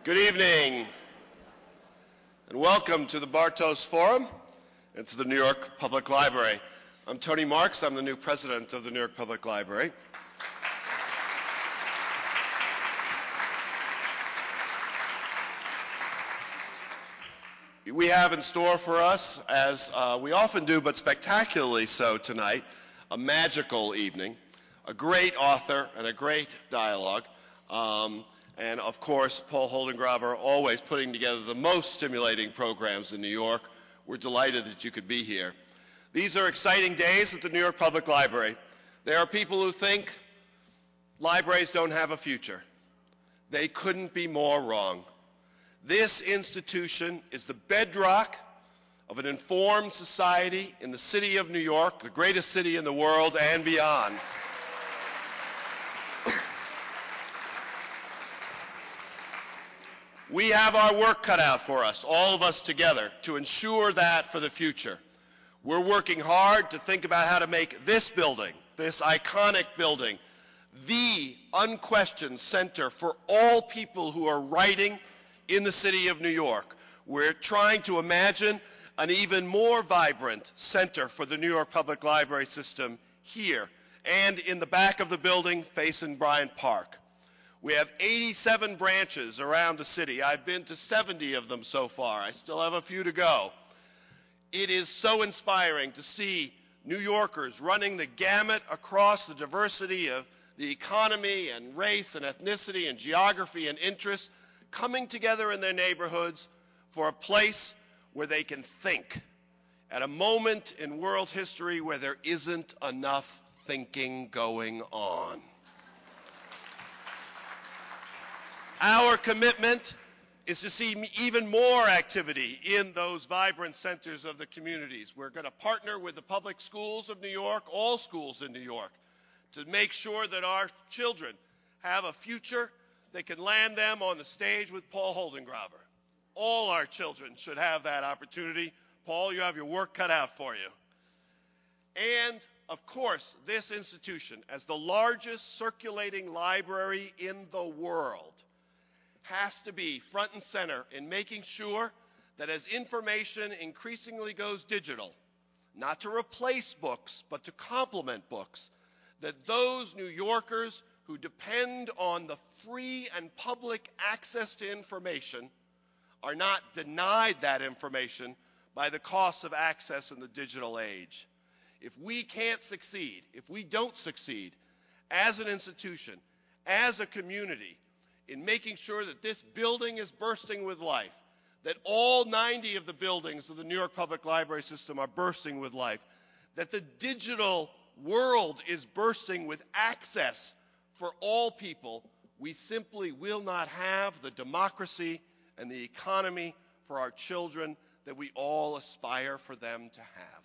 Good evening, and welcome to the Bartos Forum and to the New York Public Library. I'm Tony Marks. I'm the new president of the New York Public Library. We have in store for us, as we often do, but spectacularly so tonight, a magical evening, a great author and a great dialogue, and of course, Paul Holdengräber always putting together the most stimulating programs in New York. We're delighted that you could be here. These are exciting days at the New York Public Library. There are people who think libraries don't have a future. They couldn't be more wrong. This institution is the bedrock of an informed society in the city of New York, the greatest city in the world and beyond. We have our work cut out for us, all of us together, to ensure that for the future. We're working hard to think about how to make this building, this iconic building, the unquestioned center for all people who are writing in the city of New York. We're trying to imagine an even more vibrant center for the New York Public Library system here and in the back of the building facing Bryant Park. We have 87 branches around the city. I've been to 70 of them so far. I still have a few to go. It is so inspiring to see New Yorkers running the gamut across the diversity of the economy and race and ethnicity and geography and interest, coming together in their neighborhoods for a place where they can think at a moment in world history where there isn't enough thinking going on. Our commitment is to see even more activity in those vibrant centers of the communities. We're going to partner with the public schools of New York, all schools in New York, to make sure that our children have a future that can land them on the stage with Paul Holdengräber. All our children should have that opportunity. Paul, you have your work cut out for you. And, of course, this institution, as the largest circulating library in the world, has to be front and center in making sure that as information increasingly goes digital, not to replace books, but to complement books, that those New Yorkers who depend on the free and public access to information are not denied that information by the costs of access in the digital age. If we can't succeed, if we don't succeed as an institution, as a community, in making sure that this building is bursting with life, that all 90 of the buildings of the New York Public Library system are bursting with life, that the digital world is bursting with access for all people, we simply will not have the democracy and the economy for our children that we all aspire for them to have.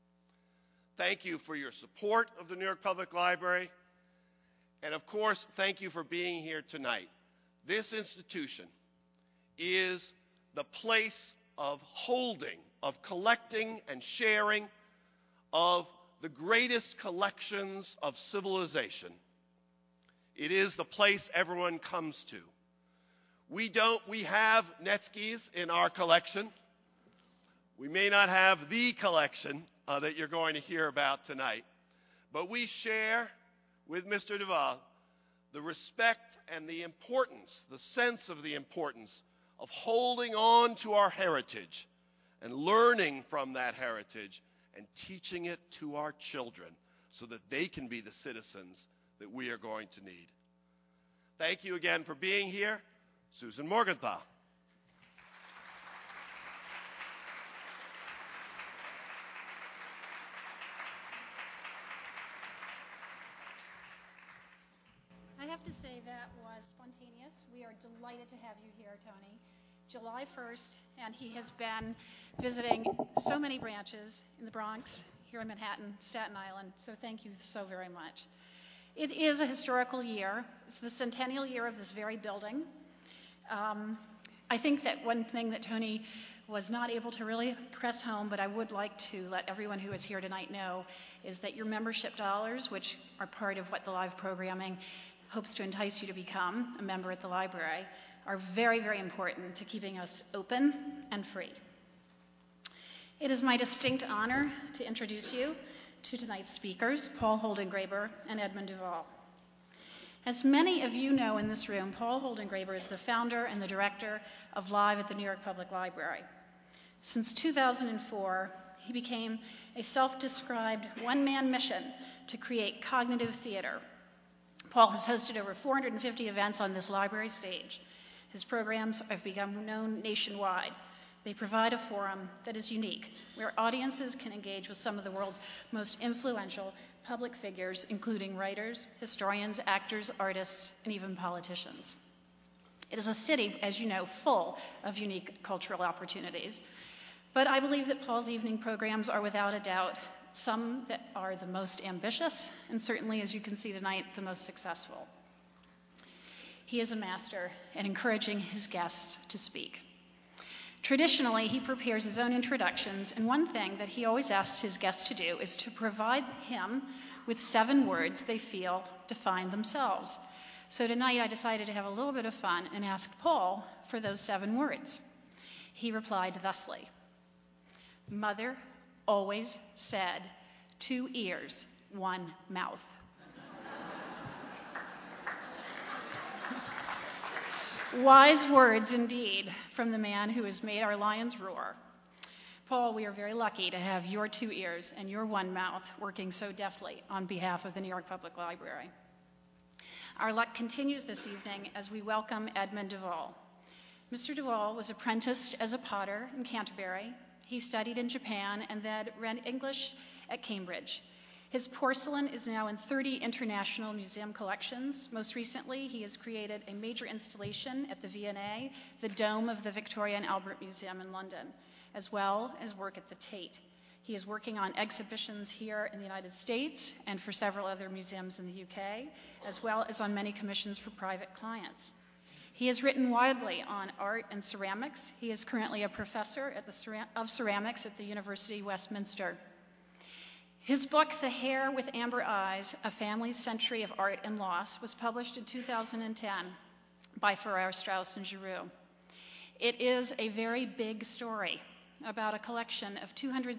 Thank you for your support of the New York Public Library. And of course, thank you for being here tonight. This institution is the place of holding, of collecting and sharing of the greatest collections of civilization. It is the place everyone comes to. We have Netskys in our collection. We may not have the collection that you're going to hear about tonight, but we share with Mr. Duval the respect and the importance, the sense of the importance of holding on to our heritage and learning from that heritage and teaching it to our children so that they can be the citizens that we are going to need. Thank you again for being here. Susan Morgenthau. I have to say that was spontaneous. We are delighted to have you here, Tony. July 1st, and he has been visiting so many branches in the Bronx, here in Manhattan, Staten Island, so thank you so very much. It is a historical year. It's the centennial year of this very building. I think that one thing that Tony was not able to really press home, but I would like to let everyone who is here tonight know, is that your membership dollars, which are part of what the live programming hopes to entice you to become a member at the library are very, very important to keeping us open and free. It is my distinct honor to introduce you to tonight's speakers, Paul Holdengräber and Edmund Duvall. As many of you know in this room, Paul Holdengräber is the founder and the director of Live at the New York Public Library. Since 2004, he became a self-described one-man mission to create cognitive theater. Paul has hosted over 450 events on this library stage. His programs have become known nationwide. They provide a forum that is unique, where audiences can engage with some of the world's most influential public figures, including writers, historians, actors, artists, and even politicians. It is a city, as you know, full of unique cultural opportunities. But I believe that Paul's evening programs are without a doubt some that are the most ambitious, and certainly, as you can see tonight, the most successful. He is a master at encouraging his guests to speak. Traditionally, he prepares his own introductions, and one thing that he always asks his guests to do is to provide him with 7 words they feel define themselves. So tonight I decided to have a little bit of fun and asked Paul for those 7 words. He replied thusly: Mother always said, 2 ears, 1 mouth. Wise words indeed from the man who has made our lions roar. Paul, we are very lucky to have your 2 ears and your 1 mouth working so deftly on behalf of the New York Public Library. Our luck continues this evening as we welcome Edmund Duvall. Mr. Duvall was apprenticed as a potter in Canterbury. He studied in Japan and then read English at Cambridge. His porcelain is now in 30 international museum collections. Most recently, he has created a major installation at the V&A, the Dome of the Victoria and Albert Museum in London, as well as work at the Tate. He is working on exhibitions here in the United States and for several other museums in the UK, as well as on many commissions for private clients. He has written widely on art and ceramics. He is currently a professor of ceramics at the University of Westminster. His book, The Hare with Amber Eyes, A Family's Century of Art and Loss, was published in 2010 by Farrar, Straus and Giroux. It is a very big story about a collection of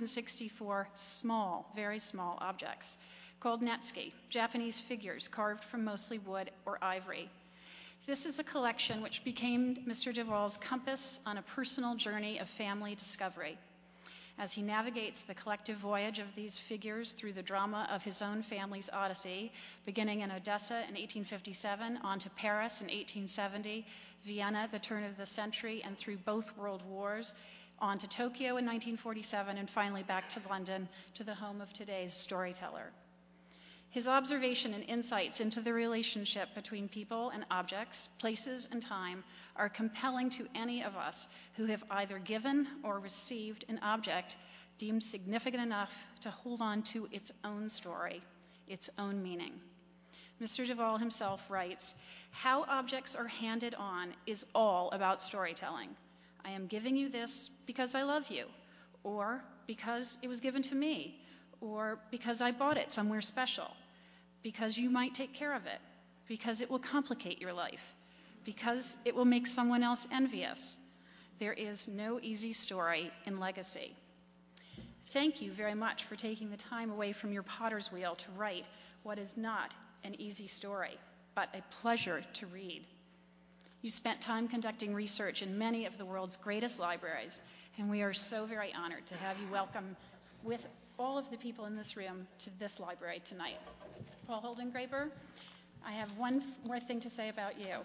264 small, very small objects called netsuke, Japanese figures carved from mostly wood or ivory. This is a collection which became Mr. Duvall's compass on a personal journey of family discovery. As he navigates the collective voyage of these figures through the drama of his own family's odyssey, beginning in Odessa in 1857, on to Paris in 1870, Vienna, the turn of the century, and through both world wars, on to Tokyo in 1947, and finally back to London, to the home of today's storyteller. His observation and insights into the relationship between people and objects, places and time, are compelling to any of us who have either given or received an object deemed significant enough to hold on to its own story, its own meaning. Mr. Duvall himself writes, "How objects are handed on is all about storytelling. I am giving you this because I love you, or because it was given to me, or because I bought it somewhere special, because you might take care of it, because it will complicate your life, because it will make someone else envious. There is no easy story in legacy." Thank you very much for taking the time away from your potter's wheel to write what is not an easy story, but a pleasure to read. You spent time conducting research in many of the world's greatest libraries, and we are so very honored to have you welcome with all of the people in this room to this library tonight. Paul Holdengräber, I have one more thing to say about you.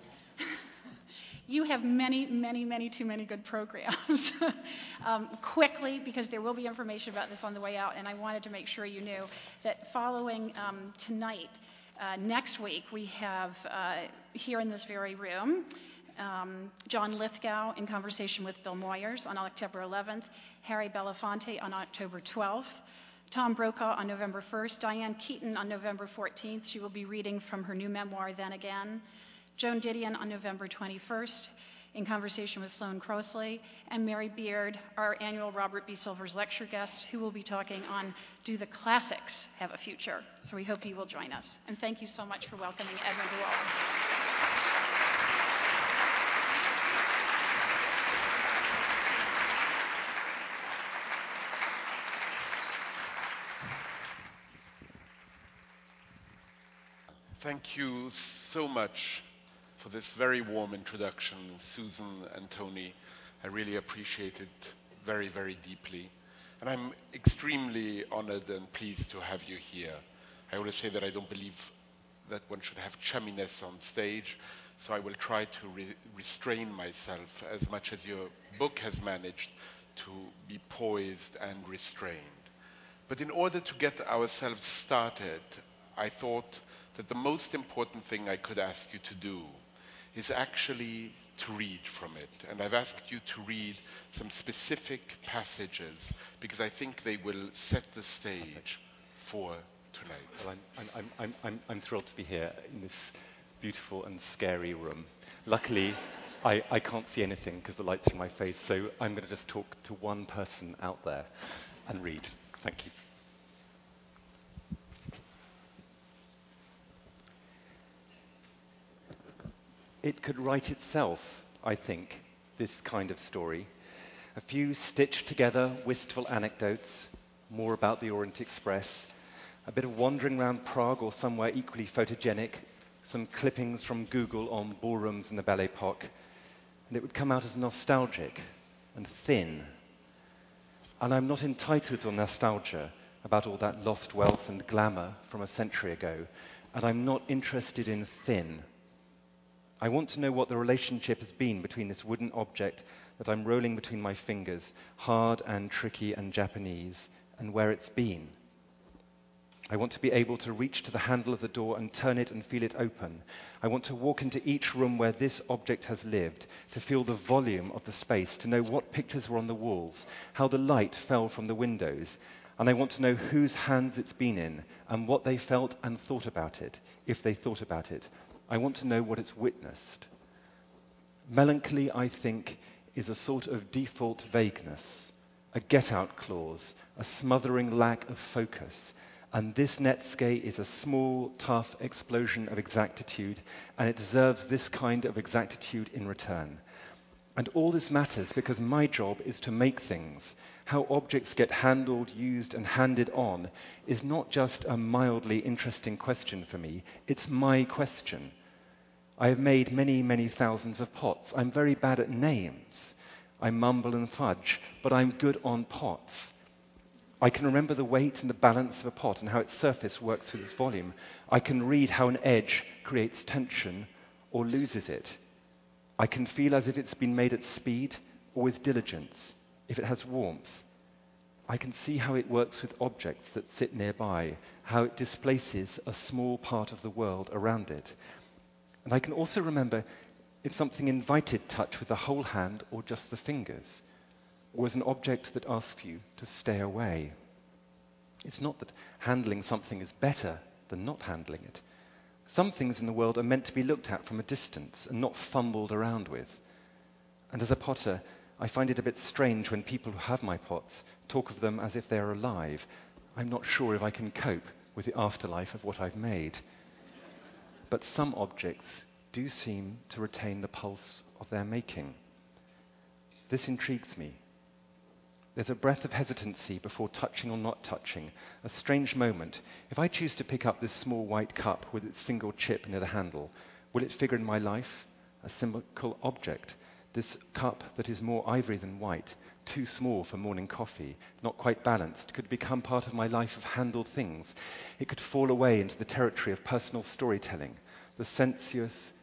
You have many, many, many too many good programs. Quickly, because there will be information about this on the way out, and I wanted to make sure you knew that following tonight, next week, we have here in this very room, John Lithgow in conversation with Bill Moyers on October 11th, Harry Belafonte on October 12th, Tom Brokaw on November 1st, Diane Keaton on November 14th. She will be reading from her new memoir, Then Again. Joan Didion on November 21st, in conversation with Sloane Crosley, and Mary Beard, our annual Robert B. Silvers lecture guest, who will be talking on Do the Classics Have a Future? So we hope you will join us. And thank you so much for welcoming Edwin Duall. Thank you so much for this very warm introduction, Susan and Tony. I really appreciate it very, very deeply. And I'm extremely honored and pleased to have you here. I always say that I don't believe that one should have chumminess on stage, so I will try to restrain myself as much as your book has managed to be poised and restrained. But in order to get ourselves started, I thought that the most important thing I could ask you to do is actually to read from it. And I've asked you to read some specific passages because I think they will set the stage for tonight. Well, I'm thrilled to be here in this beautiful and scary room. Luckily, I can't see anything because the light's in my face, so I'm going to just talk to one person out there and read. Thank you. It could write itself, I think, this kind of story. A few stitched together wistful anecdotes, more about the Orient Express, a bit of wandering around Prague or somewhere equally photogenic, some clippings from Google on ballrooms in the Belle Epoque, and it would come out as nostalgic and thin. And I'm not entitled to nostalgia about all that lost wealth and glamour from a century ago, and I'm not interested in thin. I want to know what the relationship has been between this wooden object that I'm rolling between my fingers, hard and tricky and Japanese, and where it's been. I want to be able to reach to the handle of the door and turn it and feel it open. I want to walk into each room where this object has lived, to feel the volume of the space, to know what pictures were on the walls, how the light fell from the windows, and I want to know whose hands it's been in and what they felt and thought about it, if they thought about it. I want to know what it's witnessed. Melancholy, I think, is a sort of default vagueness, a get-out clause, a smothering lack of focus. And this Netsuke is a small, tough explosion of exactitude, and it deserves this kind of exactitude in return. And all this matters because my job is to make things. How objects get handled, used, and handed on is not just a mildly interesting question for me, it's my question. I have made many, many thousands of pots. I'm very bad at names. I mumble and fudge, but I'm good on pots. I can remember the weight and the balance of a pot and how its surface works with its volume. I can read how an edge creates tension or loses it. I can feel as if it's been made at speed or with diligence, if it has warmth. I can see how it works with objects that sit nearby, how it displaces a small part of the world around it. And I can also remember if something invited touch with the whole hand or just the fingers, or as an object that asks you to stay away. It's not that handling something is better than not handling it. Some things in the world are meant to be looked at from a distance and not fumbled around with. And as a potter, I find it a bit strange when people who have my pots talk of them as if they are alive. I'm not sure if I can cope with the afterlife of what I've made. But some objects do seem to retain the pulse of their making. This intrigues me. There's a breath of hesitancy before touching or not touching, a strange moment. If I choose to pick up this small white cup with its single chip near the handle, will it figure in my life? A symbolical object, this cup that is more ivory than white, too small for morning coffee, not quite balanced, could become part of my life of handled things. It could fall away into the territory of personal storytelling, the sensuous,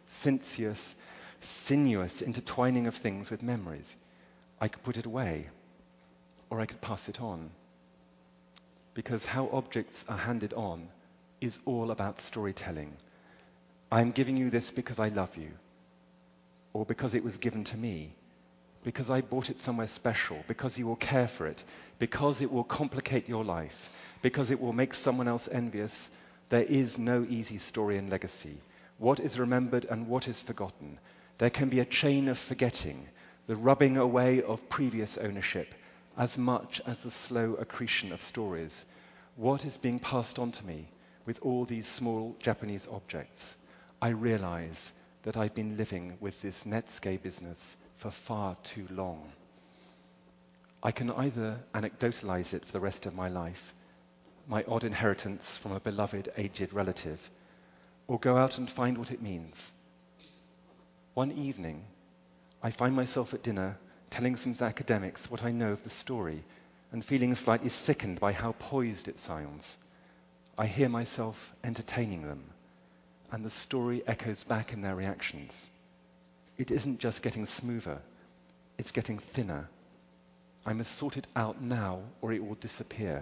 sinuous intertwining of things with memories. I could put it away, or I could pass it on. Because how objects are handed on is all about storytelling. I'm giving you this because I love you, or because it was given to me, because I bought it somewhere special, because you will care for it, because it will complicate your life, because it will make someone else envious. There is no easy story in legacy. What is remembered and what is forgotten? There can be a chain of forgetting, the rubbing away of previous ownership, as much as the slow accretion of stories. What is being passed on to me with all these small Japanese objects? I realize that I've been living with this Netsuke business for far too long. I can either anecdotalize it for the rest of my life, my odd inheritance from a beloved aged relative, or go out and find what it means. One evening, I find myself at dinner telling some academics what I know of the story and feeling slightly sickened by how poised it sounds. I hear myself entertaining them, and the story echoes back in their reactions. It isn't just getting smoother, it's getting thinner. I must sort it out now or it will disappear.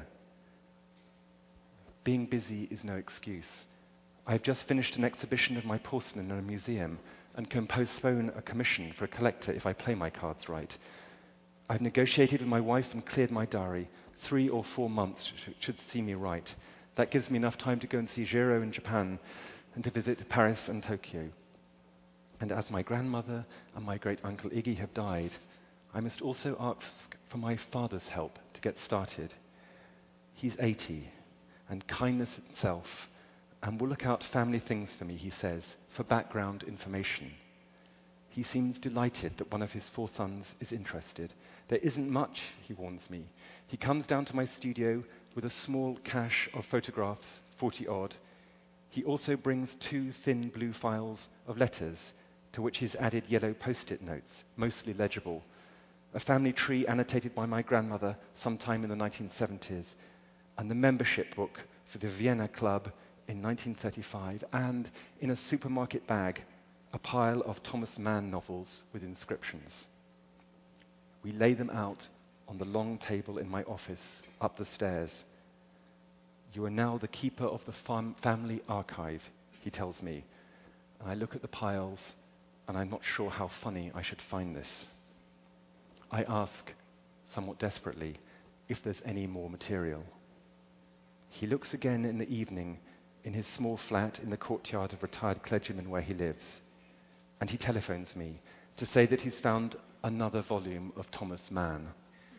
Being busy is no excuse. I've just finished an exhibition of my porcelain in a museum and can postpone a commission for a collector if I play my cards right. I've negotiated with my wife and cleared my diary. 3 or 4 months should see me right. That gives me enough time to go and see Jiro in Japan and to visit Paris and Tokyo. And as my grandmother and my great-uncle Iggy have died, I must also ask for my father's help to get started. He's 80, and kindness itself, and will look out family things for me, he says, for background information. He seems delighted that one of his 4 sons is interested. There isn't much, he warns me. He comes down to my studio with a small cache of photographs, 40 odd. He also brings 2 thin blue files of letters, to which he's added yellow post-it notes, mostly legible. A family tree annotated by my grandmother sometime in the 1970s, and the membership book for the Vienna Club in 1935, and in a supermarket bag, a pile of Thomas Mann novels with inscriptions. We lay them out on the long table in my office up the stairs. You are now the keeper of the family archive, he tells me. And I look at the piles, and I'm not sure how funny I should find this. I ask, somewhat desperately, if there's any more material. He looks again in the evening in his small flat in the courtyard of retired clergymen where he lives, and he telephones me to say that he's found another volume of Thomas Mann.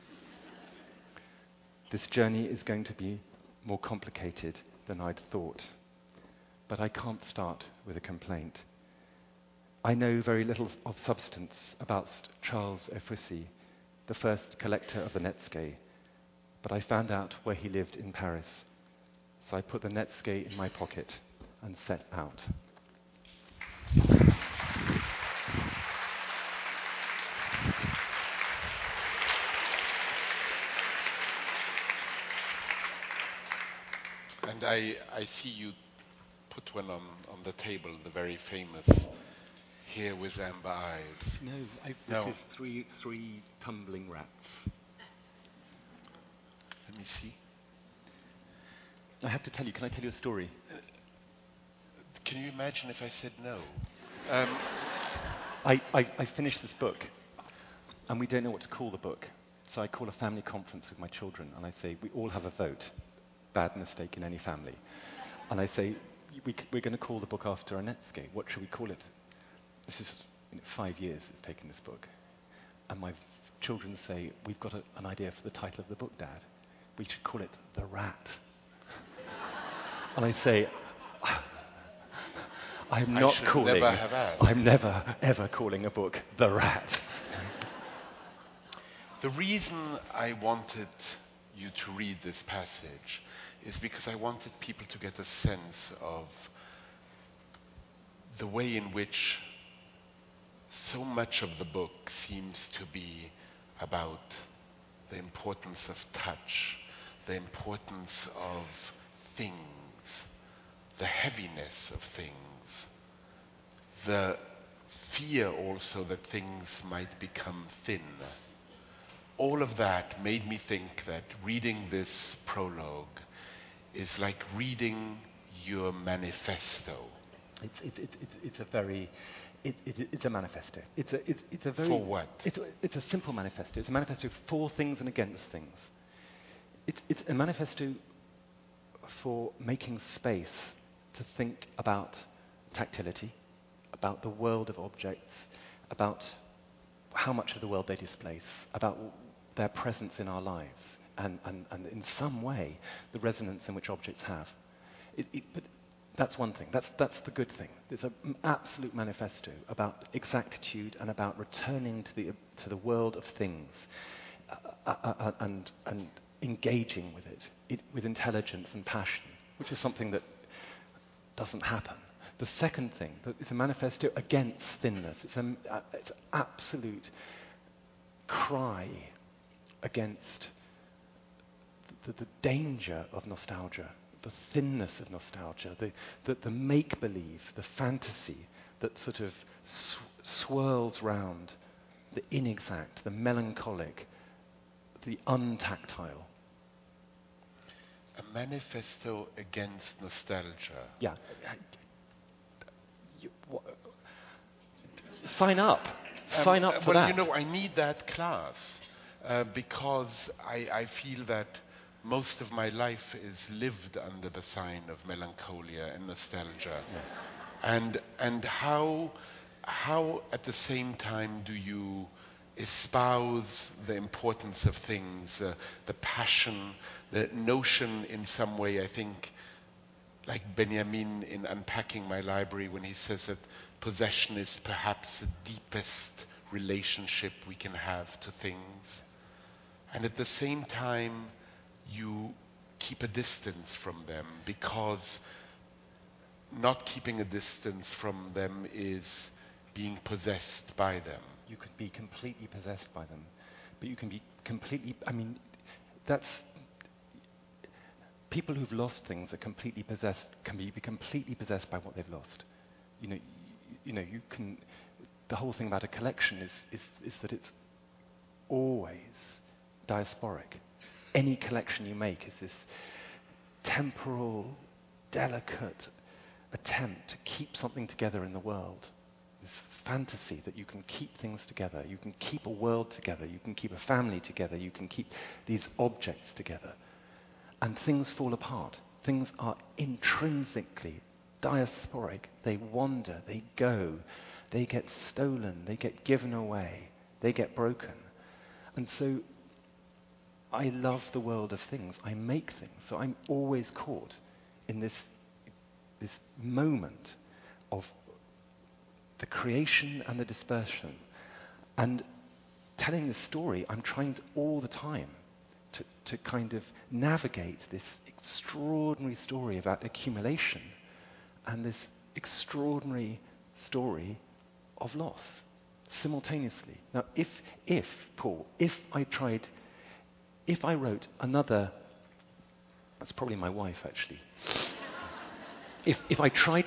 This journey is going to be more complicated than I'd thought, but I can't start with a complaint. I know very little of substance about Charles Efrussi, the first collector of the Netsuke, but I found out where he lived in Paris. So I put the Netsuke in my pocket and set out. And I see you put one on the table, the very famous Here with Amber Eyes. This is three tumbling rats. Let me see. I have to tell you, can I tell you a story? Can you imagine if I said no? I finished this book, and we don't know what to call the book. So I call a family conference with my children, and I say, we all have a vote. Bad mistake in any family. And I say, we're going to call the book after a Netsuke. What should we call it? This is 5 years it's taken this book. And my children say, we've got an idea for the title of the book, Dad. We should call it The Rat. And I say, I'm never ever calling a book The Rat. The reason I wanted you to read this passage is because I wanted people to get a sense of the way in which so much of the book seems to be about the importance of touch, the importance of things, the heaviness of things, the fear also that things might become thin. All of that made me think that reading this prologue is like reading your manifesto. It's a manifesto. It's a very. For what? It's a simple manifesto. It's a manifesto for things and against things. It's a manifesto for making space to think about tactility, about the world of objects, about how much of the world they displace, about their presence in our lives, and in some way, the resonance in which objects have. But that's one thing. That's the good thing. It's an absolute manifesto about exactitude and about returning to the world of things and engaging with it with intelligence and passion, which is something that doesn't happen. The second thing, that it's a manifesto against thinness. It's an absolute cry against the danger of nostalgia, the thinness of nostalgia, the make-believe, the fantasy that sort of swirls round the inexact, the melancholic, the untactile. A manifesto against nostalgia. Yeah. Sign up. Sign up for that. I need that class because I feel that most of my life is lived under the sign of melancholia and nostalgia. Yeah. And how at the same time do you espouse the importance of things, the passion, the notion in some way, I think, like Benjamin in Unpacking My Library, when he says that possession is perhaps the deepest relationship we can have to things. And at the same time, you keep a distance from them, because not keeping a distance from them is being possessed by them. You could be completely possessed by them, but you can be completely, that's, people who've lost things are completely possessed, can be completely possessed by what they've lost. You can, the whole thing about a collection is that it's always diasporic. Any collection you make is this temporal, delicate attempt to keep something together in the world. This fantasy that you can keep things together, you can keep a world together, you can keep a family together, you can keep these objects together. And things fall apart. Things are intrinsically diasporic. They wander, they go, they get stolen, they get given away, they get broken. And so I love the world of things. I make things. So I'm always caught in this moment of the creation and the dispersion. And telling this story, I'm trying to, all the time to kind of navigate this extraordinary story about accumulation and this extraordinary story of loss simultaneously. Now, if I wrote another, that's probably my wife actually. If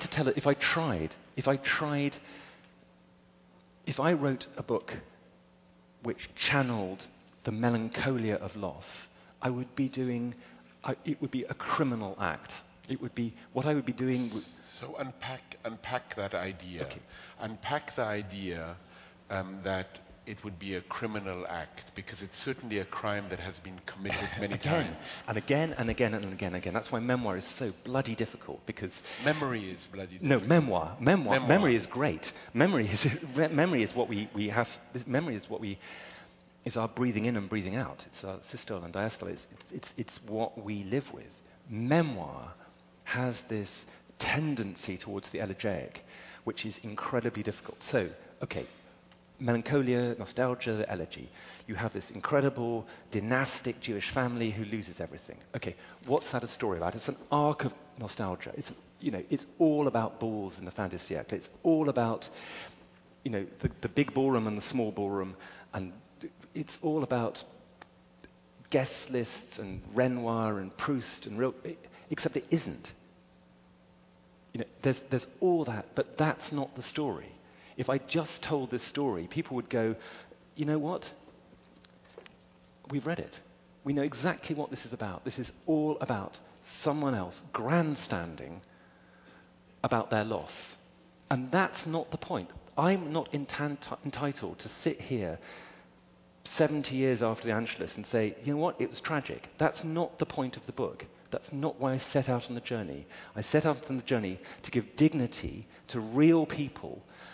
I wrote a book which channeled the melancholia of loss, I would be doing, it would be a criminal act. It would be, what I would be doing. So unpack that idea. Okay. Unpack the idea that it would be a criminal act, because it's certainly a crime that has been committed many times. And again and again and again and again. That's why memoir is so bloody difficult, because memory is bloody difficult. No, memoir. Memory is great. Memory is what we have. Memory is what we is our breathing in and breathing out. It's our systole and diastole. It's what we live with. Memoir has this tendency towards the elegiac, which is incredibly difficult. So, okay, melancholia, nostalgia, the elegy. You have this incredible dynastic Jewish family who loses everything. Okay, what's that a story about? It's an arc of nostalgia. It's all about balls in the fin de siècle. It's all about, the big ballroom and the small ballroom, and it's all about guest lists and Renoir and Proust and except it isn't. There's all that, but that's not the story. If I just told this story, people would go, you know what? We've read it. We know exactly what this is about. This is all about someone else grandstanding about their loss. And that's not the point. I'm not entitled to sit here 70 years after the Angelus and say, you know what, it was tragic. That's not the point of the book. That's not why I set out on the journey. I set out on the journey to give dignity to real people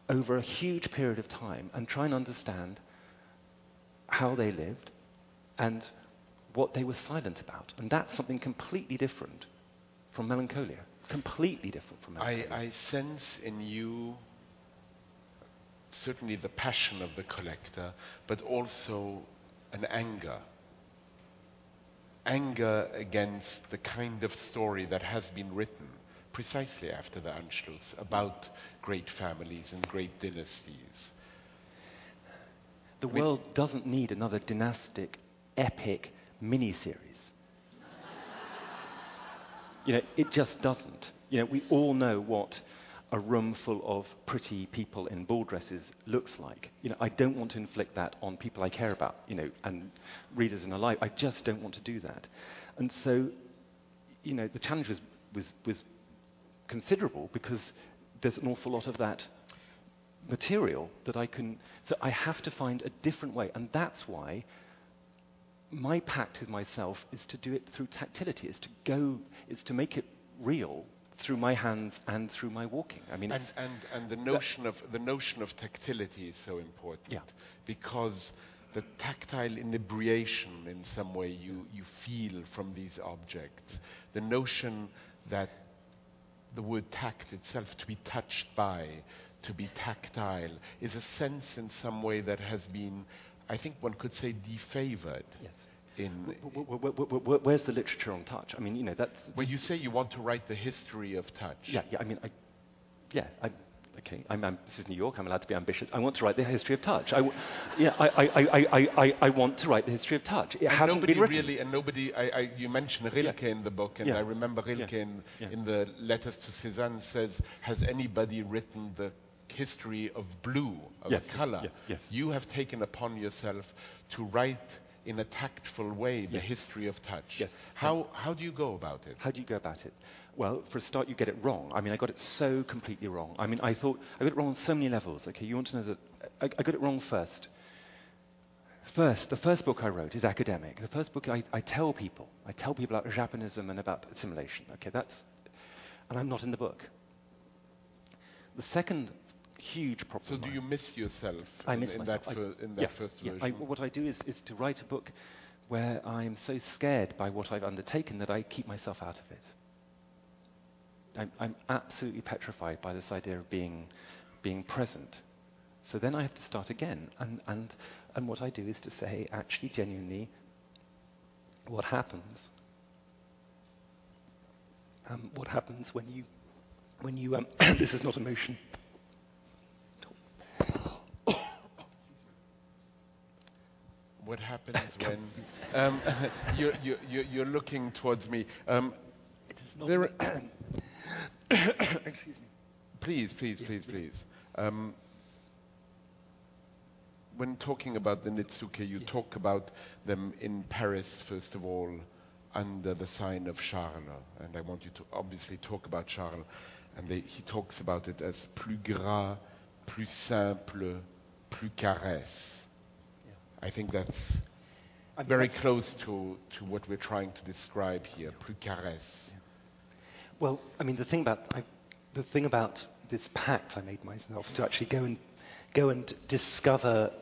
over a huge period of time and try and understand how they lived and what they were silent about. And that's something completely different from melancholia. Completely different from melancholia. I sense in you certainly the passion of the collector, but also an anger. Anger against the kind of story that has been written precisely after the Anschluss about great families and great dynasties. The world doesn't need another dynastic, epic mini-series. It just doesn't. We all know what a room full of pretty people in ball dresses looks like. I don't want to inflict that on people I care about, and readers in a life. I just don't want to do that. And so, the challenge was considerable because there's an awful lot of that material that so I have to find a different way. And that's why my pact with myself is to do it through tactility, is to make it real through my hands and through my walking. I mean, and the notion of tactility is so important, because the tactile inebriation in some way you feel from these objects, the notion that the word tact itself, to be touched by, to be tactile, is a sense in some way that has been, I think one could say, defavored. Yes. Where's the literature on touch? I mean, that's... Well, you say you want to write the history of touch. Yeah, I mean, okay, this is New York, I'm allowed to be ambitious. I want to write the history of touch. I want to write the history of touch. It hasn't been written. You mentioned Rilke in the book, and I remember Rilke in the letters to Cézanne says, has anybody written the history of blue, of a color? Yes. You have taken upon yourself to write in a tactful way the history of touch. Yes. How do you go about it? How do you go about it? Well, for a start, you get it wrong. I mean, I got it so completely wrong. I mean, I got it wrong on so many levels. Okay, you want to know that I got it wrong first. The first book I wrote is academic. The first book I tell people about Japonism and about assimilation. Okay, and I'm not in the book. The second huge problem. So do you miss yourself I miss in myself. that first version? What I do is to write a book where I'm so scared by what I've undertaken that I keep myself out of it. I'm absolutely petrified by this idea of being present. So then I have to start again. And what I do is to say, actually, genuinely, what happens when you this is not emotion. What happens when you're looking towards me? It is not. Excuse me. Please. When talking about the Nitsuke, you talk about them in Paris, first of all, under the sign of Charles. And I want you to obviously talk about Charles. And he talks about it as plus gras, plus simple, plus caresse. Yeah. I think that's very close to what we're trying to describe here, plus caresse. Yeah. Well, I mean, the thing about this pact I made myself to actually go and discover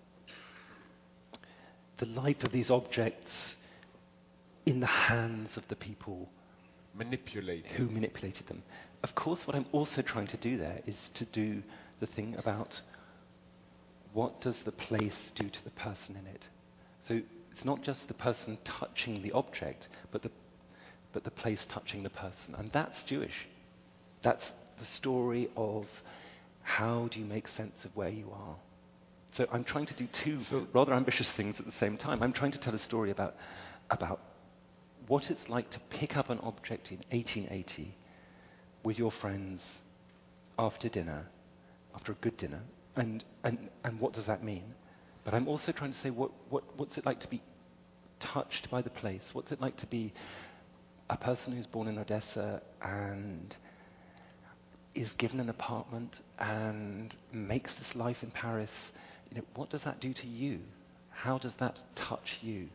the life of these objects in the hands of the people who manipulated them. Of course, what I'm also trying to do there is to do the thing about what does the place do to the person in it. So it's not just the person touching the object, but the place touching the person. And that's Jewish. That's the story of how do you make sense of where you are. So I'm trying to do two rather ambitious things at the same time. I'm trying to tell a story about what it's like to pick up an object in 1880 with your friends after dinner, after a good dinner, and what does that mean? But I'm also trying to say what's it like to be touched by the place? What's it like to be a person who's born in Odessa and is given an apartment and makes this life in Paris? What does that do to you? How does that touch you?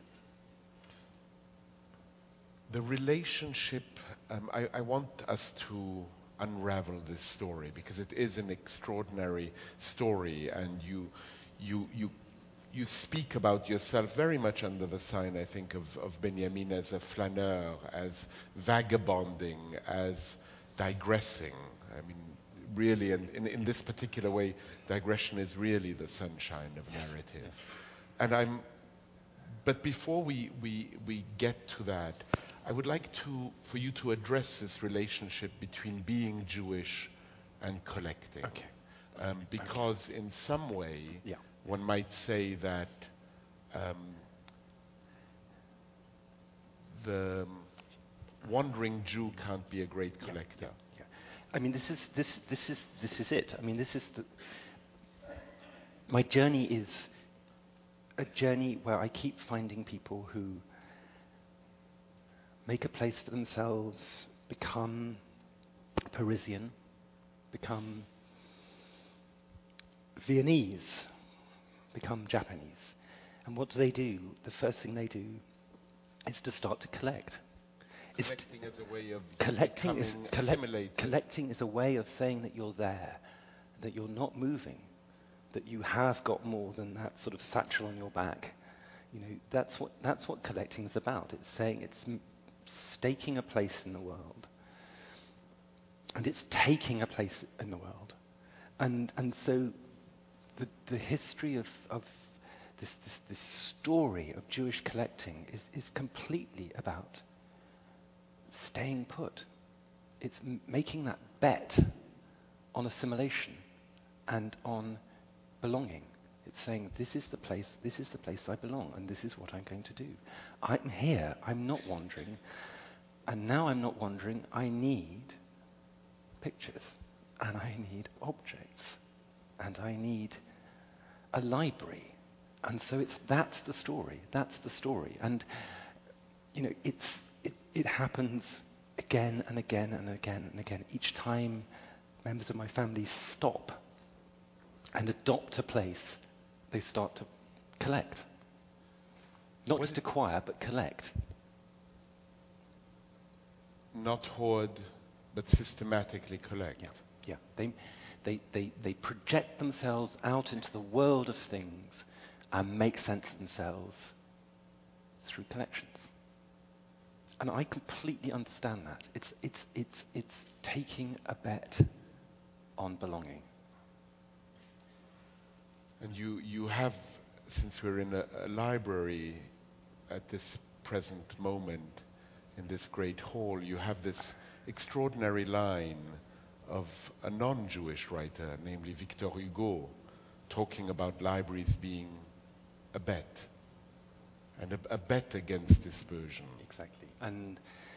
The relationship, I want us to unravel this story, because it is an extraordinary story, and you speak about yourself very much under the sign, I think, of Benjamin as a flaneur, as vagabonding, as digressing. I mean, really, and in this particular way, digression is really the sunshine of narrative. And but before we get to that, I would like for you to address this relationship between being Jewish and collecting. Okay. Because in some way, Yeah. one might say that the wandering Jew can't be a great collector. Yeah. I mean, this is it. I mean, my journey is a journey where I keep finding people who make a place for themselves, become Parisian, become Viennese, become Japanese. And what do? The first thing they do is to start to collect. Collecting as a way of Collecting assimilated. Collecting is a way of saying that you're there, that you're not moving, that you have got more than that sort of satchel on your back. You know, that's what collecting is about. It's saying it's staking a place in the world, and it's taking a place in the world, and so the history of this story of Jewish collecting is completely about staying put. It's making that bet on assimilation and on belonging. It's saying, this is the place I belong, and this is what I'm going to do. I'm here, I'm not wandering, and now I'm not wandering, I need pictures, and I need objects, and I need a library. And so that's the story. And, you know, it happens again and again and again and again. Each time members of my family stop and adopt a place, they start to collect. Not just acquire, but collect. Not hoard, but systematically collect. Yeah. They project themselves out into the world of things and make sense of themselves through collections. And I completely understand that. It's taking a bet on belonging. And you have, since we're in a library at this present moment, in this great hall, you have this extraordinary line of a non-Jewish writer, namely Victor Hugo, talking about libraries being a bet, and a bet against dispersion. Exactly. And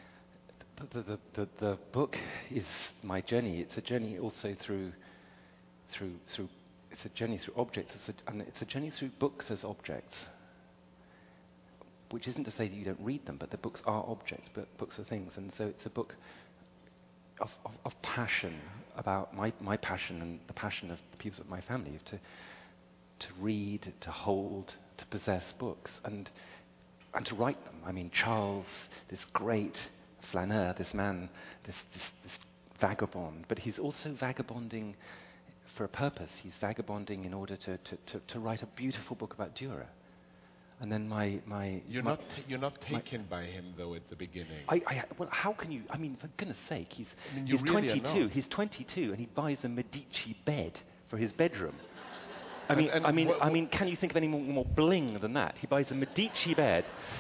the book is my journey. It's a journey also through it's a journey through objects, and it's a journey through books as objects. Which isn't to say that you don't read them, but the books are objects, but books are things. And so it's a book of passion, about my passion and the passion of the people of my family, to read, to hold, to possess books, and to write them. I mean, Charles, this great flaneur, this man, this vagabond, but he's also vagabonding for a purpose. He's vagabonding in order to write a beautiful book about Dürer. And then You're not taken by him, though, at the beginning. Well, how can you? I mean, for goodness sake, he's really 22. He's 22, and he buys a Medici bed for his bedroom. I mean, can you think of any more bling than that? He buys a Medici bed,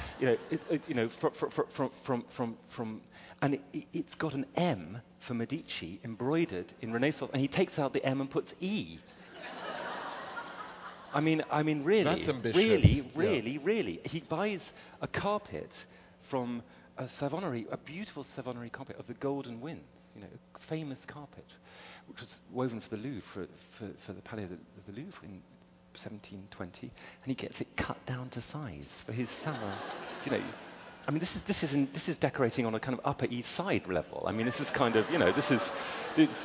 from and it's got an M for Medici embroidered in Renaissance, and he takes out the M and puts E. I mean, really, that's ambitious. really. He buys a carpet from a Savonnerie, a beautiful Savonnerie carpet of the Golden Winds, a famous carpet, which was woven for the Louvre, for the Palais of the Louvre in 1720, and he gets it cut down to size for his summer. I mean, this is decorating on a kind of Upper East Side level. I mean, this is kind of,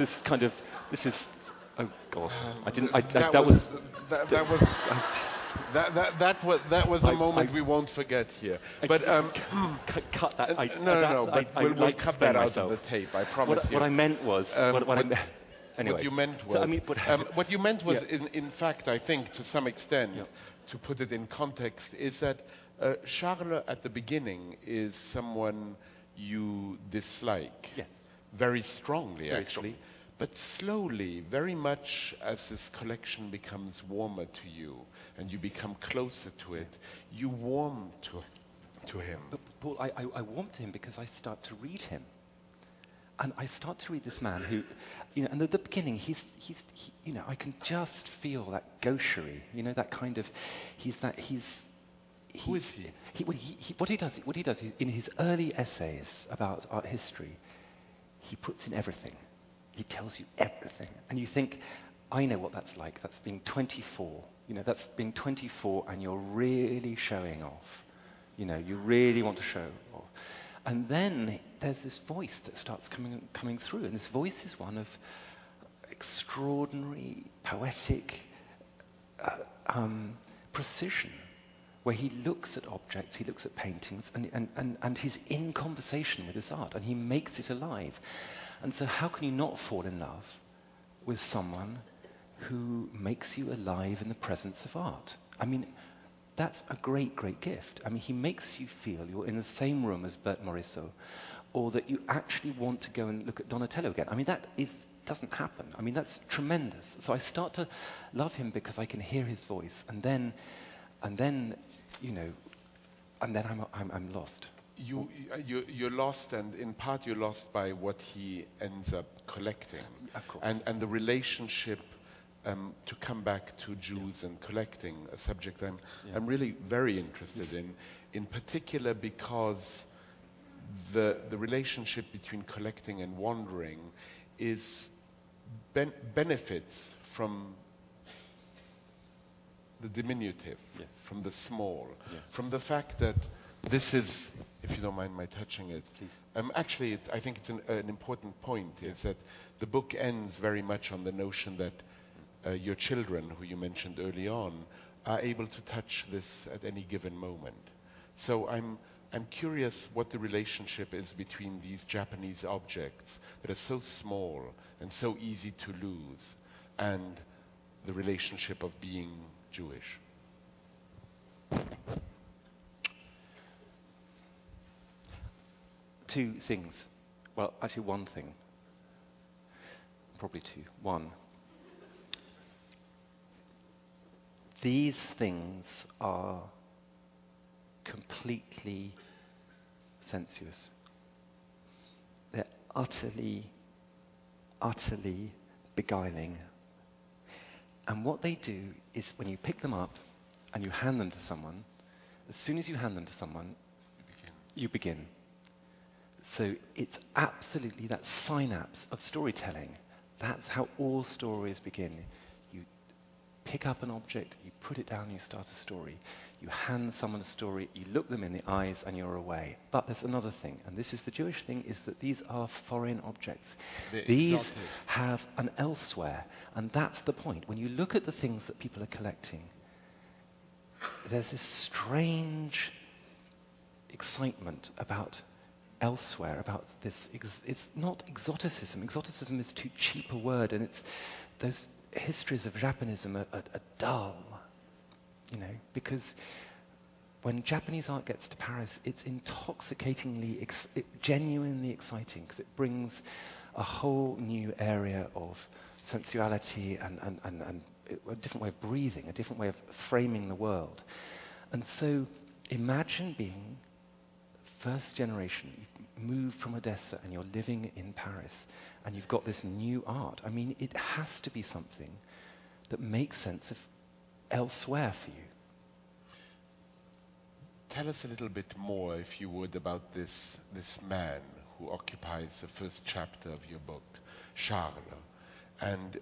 oh God, I didn't. That was That was a moment we won't forget here. But cut that. no. But we'll like cut that out of the tape. I promise you. What I meant was anyway. What you meant was, So, I mean, what you meant was, Yeah. in fact, I think, to some extent, Yeah. to put it in context, is that Charles at the beginning is someone you dislike. Yes. Very strongly, Very actually. strongly. But slowly, very much as this collection becomes warmer to you and you become closer to it, you warm to him. But Paul, I warm to him because I start to read him. And I start to read this man who, and at the beginning, he, I can just feel that gaucherie, that kind of, Who is he? What he does is, in his early essays about art history, he puts in everything. He tells you everything. And you think, I know what that's like. That's being 24. That's being 24 and you're really showing off. You really want to show off. And then there's this voice that starts coming through. And this voice is one of extraordinary, poetic precision, where he looks at objects, he looks at paintings, and he's in conversation with his art, and he makes it alive. And so how can you not fall in love with someone who makes you alive in the presence of art? I mean, that's a great, great gift. I mean, he makes you feel you're in the same room as Bert Morisot, or that you actually want to go and look at Donatello again. I mean, doesn't happen. I mean, that's tremendous. So I start to love him because I can hear his voice, and then I'm lost. You're lost, and in part you're lost by what he ends up collecting. Of course. And the relationship, to come back to Jews and collecting, a subject I'm really very interested in particular because the relationship between collecting and wandering is benefits from the diminutive, Yes. from the small, Yes. from the fact that this is, if you don't mind my touching it, Please. actually, I think it's an important point, is that the book ends very much on the notion that your children, who you mentioned early on, are able to touch this at any given moment. So I'm curious what the relationship is between these Japanese objects that are so small and so easy to lose, and the relationship of being Jewish. Two things. Well, actually one thing. Probably two. One, these things are completely sensuous. They're utterly, utterly beguiling. And what they do is when you pick them up and you hand them to someone, as soon as you hand them to someone, you begin. So it's absolutely that synapse of storytelling. That's how all stories begin. You pick up an object, you put it down, you start a story. You hand someone a story, you look them in the eyes, and you're away. But there's another thing, and this is the Jewish thing, is that these are foreign objects. These have an elsewhere, and that's the point. When you look at the things that people are collecting, there's this strange excitement about elsewhere, about this. It's not exoticism. Exoticism is too cheap a word, and it's those histories of Japanism are dull, because when Japanese art gets to Paris, it's intoxicatingly, genuinely exciting, because it brings a whole new area of sensuality and a different way of breathing, a different way of framing the world. And so imagine being first generation, you've moved from Odessa and you're living in Paris, and you've got this new art. I mean, it has to be something that makes sense of elsewhere for you. Tell us a little bit more, if you would, about this man who occupies the first chapter of your book, Charles. And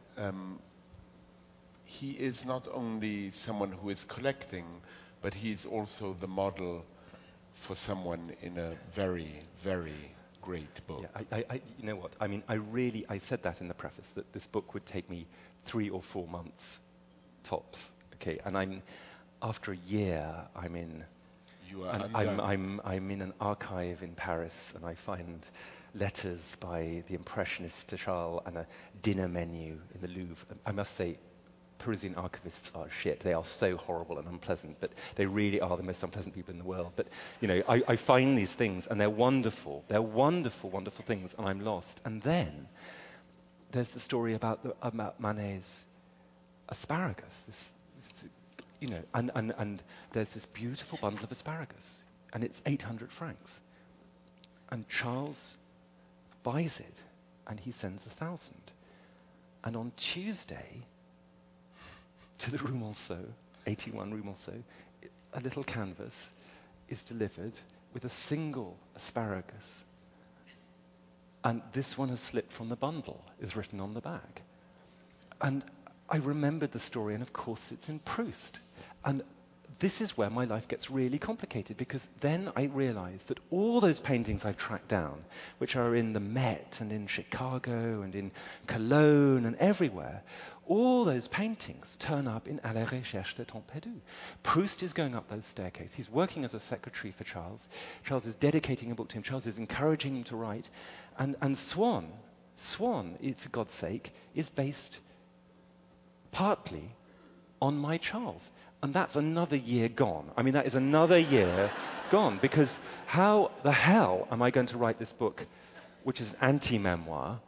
he is not only someone who is collecting, but he's also the model for someone in a very, very great book. Yeah, you know what? I mean, I said that in the preface, that this book would take me 3 or 4 months tops. Okay, and after a year, I'm in You are and undone. I'm in an archive in Paris, and I find letters by the Impressionist de Charles and a dinner menu in the Louvre. I must say, Parisian archivists are shit. They are so horrible and unpleasant, but they really are the most unpleasant people in the world. But, you know, I find these things, and they're wonderful. They're wonderful, wonderful things, and I'm lost. And then there's the story about Manet's asparagus, you know, and there's this beautiful bundle of asparagus, and it's 800 francs. And Charles buys it, and he sends 1,000. And on Tuesday, to the Rue Monceau, 81 Rue Monceau, a little canvas is delivered with a single asparagus. And this one has slipped from the bundle, is written on the back. And I remembered the story, and of course it's in Proust. And this is where my life gets really complicated, because then I realized that all those paintings I've tracked down, which are in the Met and in Chicago and in Cologne and everywhere, all those paintings turn up in À la recherche de temps perdu. Proust is going up those staircases. He's working as a secretary for Charles. Charles is dedicating a book to him. Charles is encouraging him to write. And Swann, for God's sake, is based partly on my Charles. And that's another year gone. I mean, that is another year gone, because how the hell am I going to write this book, which is an anti-memoir?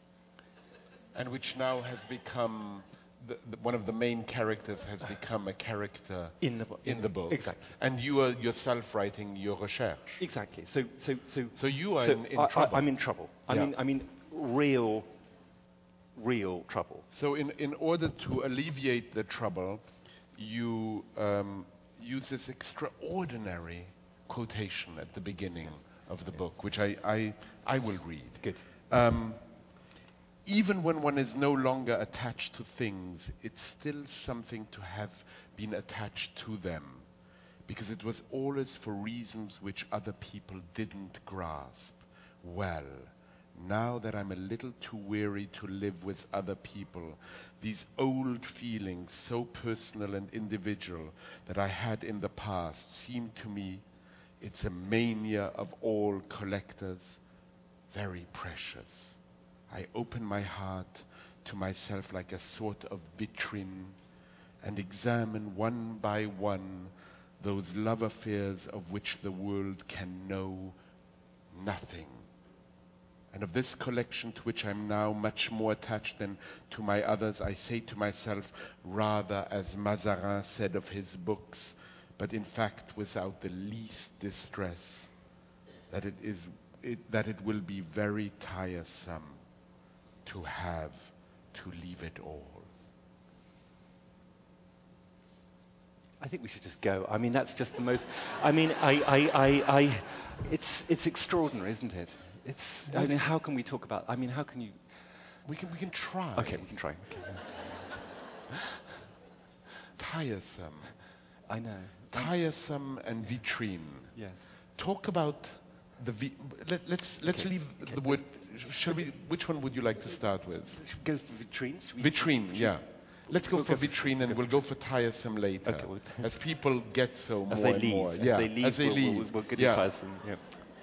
And which now has become, one of the main characters has become a character in the book. Exactly. And you are yourself writing your recherche. Exactly. So you are in trouble. I'm in trouble. Yeah. I mean, real trouble. So in order to alleviate the trouble, you use this extraordinary quotation at the beginning of the book, which I will read. Good. Even when one is no longer attached to things, it's still something to have been attached to them, because it was always for reasons which other people didn't grasp. Well, now that I'm a little too weary to live with other people, these old feelings, so personal and individual, that I had in the past, seem to me, it's a mania of all collectors, very precious. I open my heart to myself like a sort of vitrine, and examine one by one those love affairs of which the world can know nothing. And of this collection, to which I'm now much more attached than to my others, I say to myself, rather as Mazarin said of his books, but in fact without the least distress, that it will be very tiresome to have to leave it all. I think we should just go. I mean, that's just the most. I mean, it's extraordinary, isn't it? I mean, how can we talk about? I mean, how can you? We can try. Okay, we can try. Okay. Tiresome. I know. Tiresome and vitrine. Yes. Talk about let's leave the word. Shall we? Which one would you like to start with? Should we go for vitrines? Vitrine, yeah. Let's go for vitrine, and we'll go for tiresome later. Okay, as people get so as more they and leave, more. As they leave, we'll get yeah. tiresome. Yeah.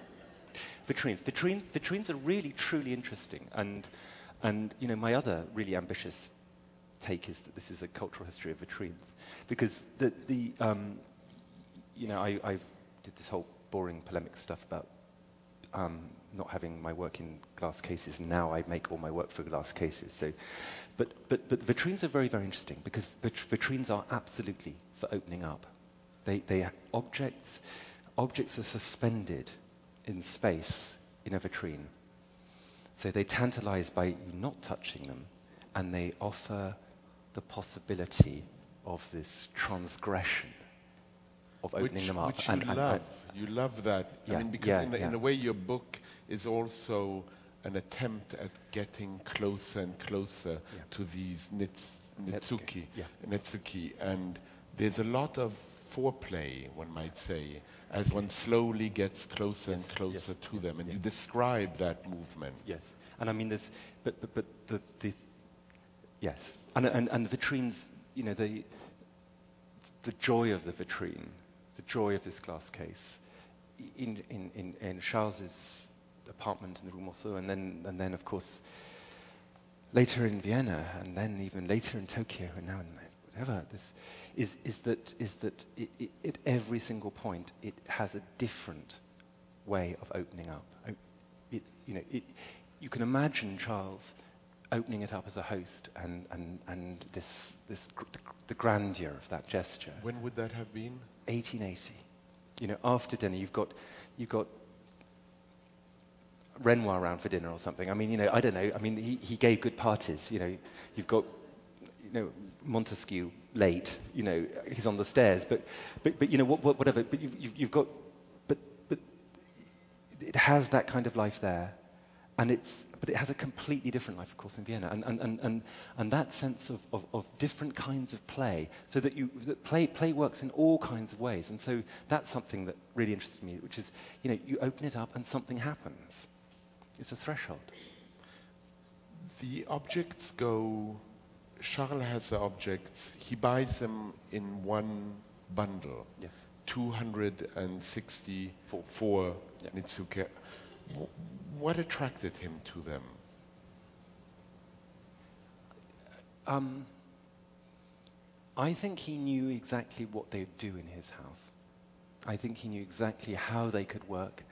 Vitrines are really truly interesting, and you know, my other really ambitious take is that this is a cultural history of vitrines, because you know, I did this whole boring polemic stuff about not having my work in glass cases, and now I make all my work for glass cases. So, but vitrines are very, very interesting, because vitrines are absolutely for opening up. They objects are suspended in space in a vitrine. So they tantalize by you not touching them, and they offer the possibility of this transgression of opening them up. Which you love. You love that. Yeah, I mean, because yeah, in a way your book is also an attempt at getting closer and closer to these Netsuki. And there's a lot of foreplay, one might say, as one slowly gets closer and closer to them. And you describe that movement. Yes. And I mean, there's, but yes. And the vitrines, you know, the joy of the vitrine, the joy of this glass case in Charles's apartment in the Rue Morceau, and then of course later in Vienna, and then even later in Tokyo, and now in whatever. This is that at every single point it has a different way of opening up. You can imagine Charles opening it up as a host, and the grandeur of that gesture. When would that have been? 1880. After dinner, you've got Renoir around for dinner or something. I mean, I don't know. I mean, he gave good parties. You've got Montesquieu late. He's on the stairs. But whatever. But you've got. But it has that kind of life there. But it has a completely different life, of course, in Vienna, and that sense of different kinds of play, so that play works in all kinds of ways, and so that's something that really interested me, which is, you open it up and something happens. It's a threshold. The objects go. Charles has the objects. He buys them in one bundle. Yes. 264 Mitsuke. What attracted him to them? I think he knew exactly what they'd do in his house. I think he knew exactly how they could work.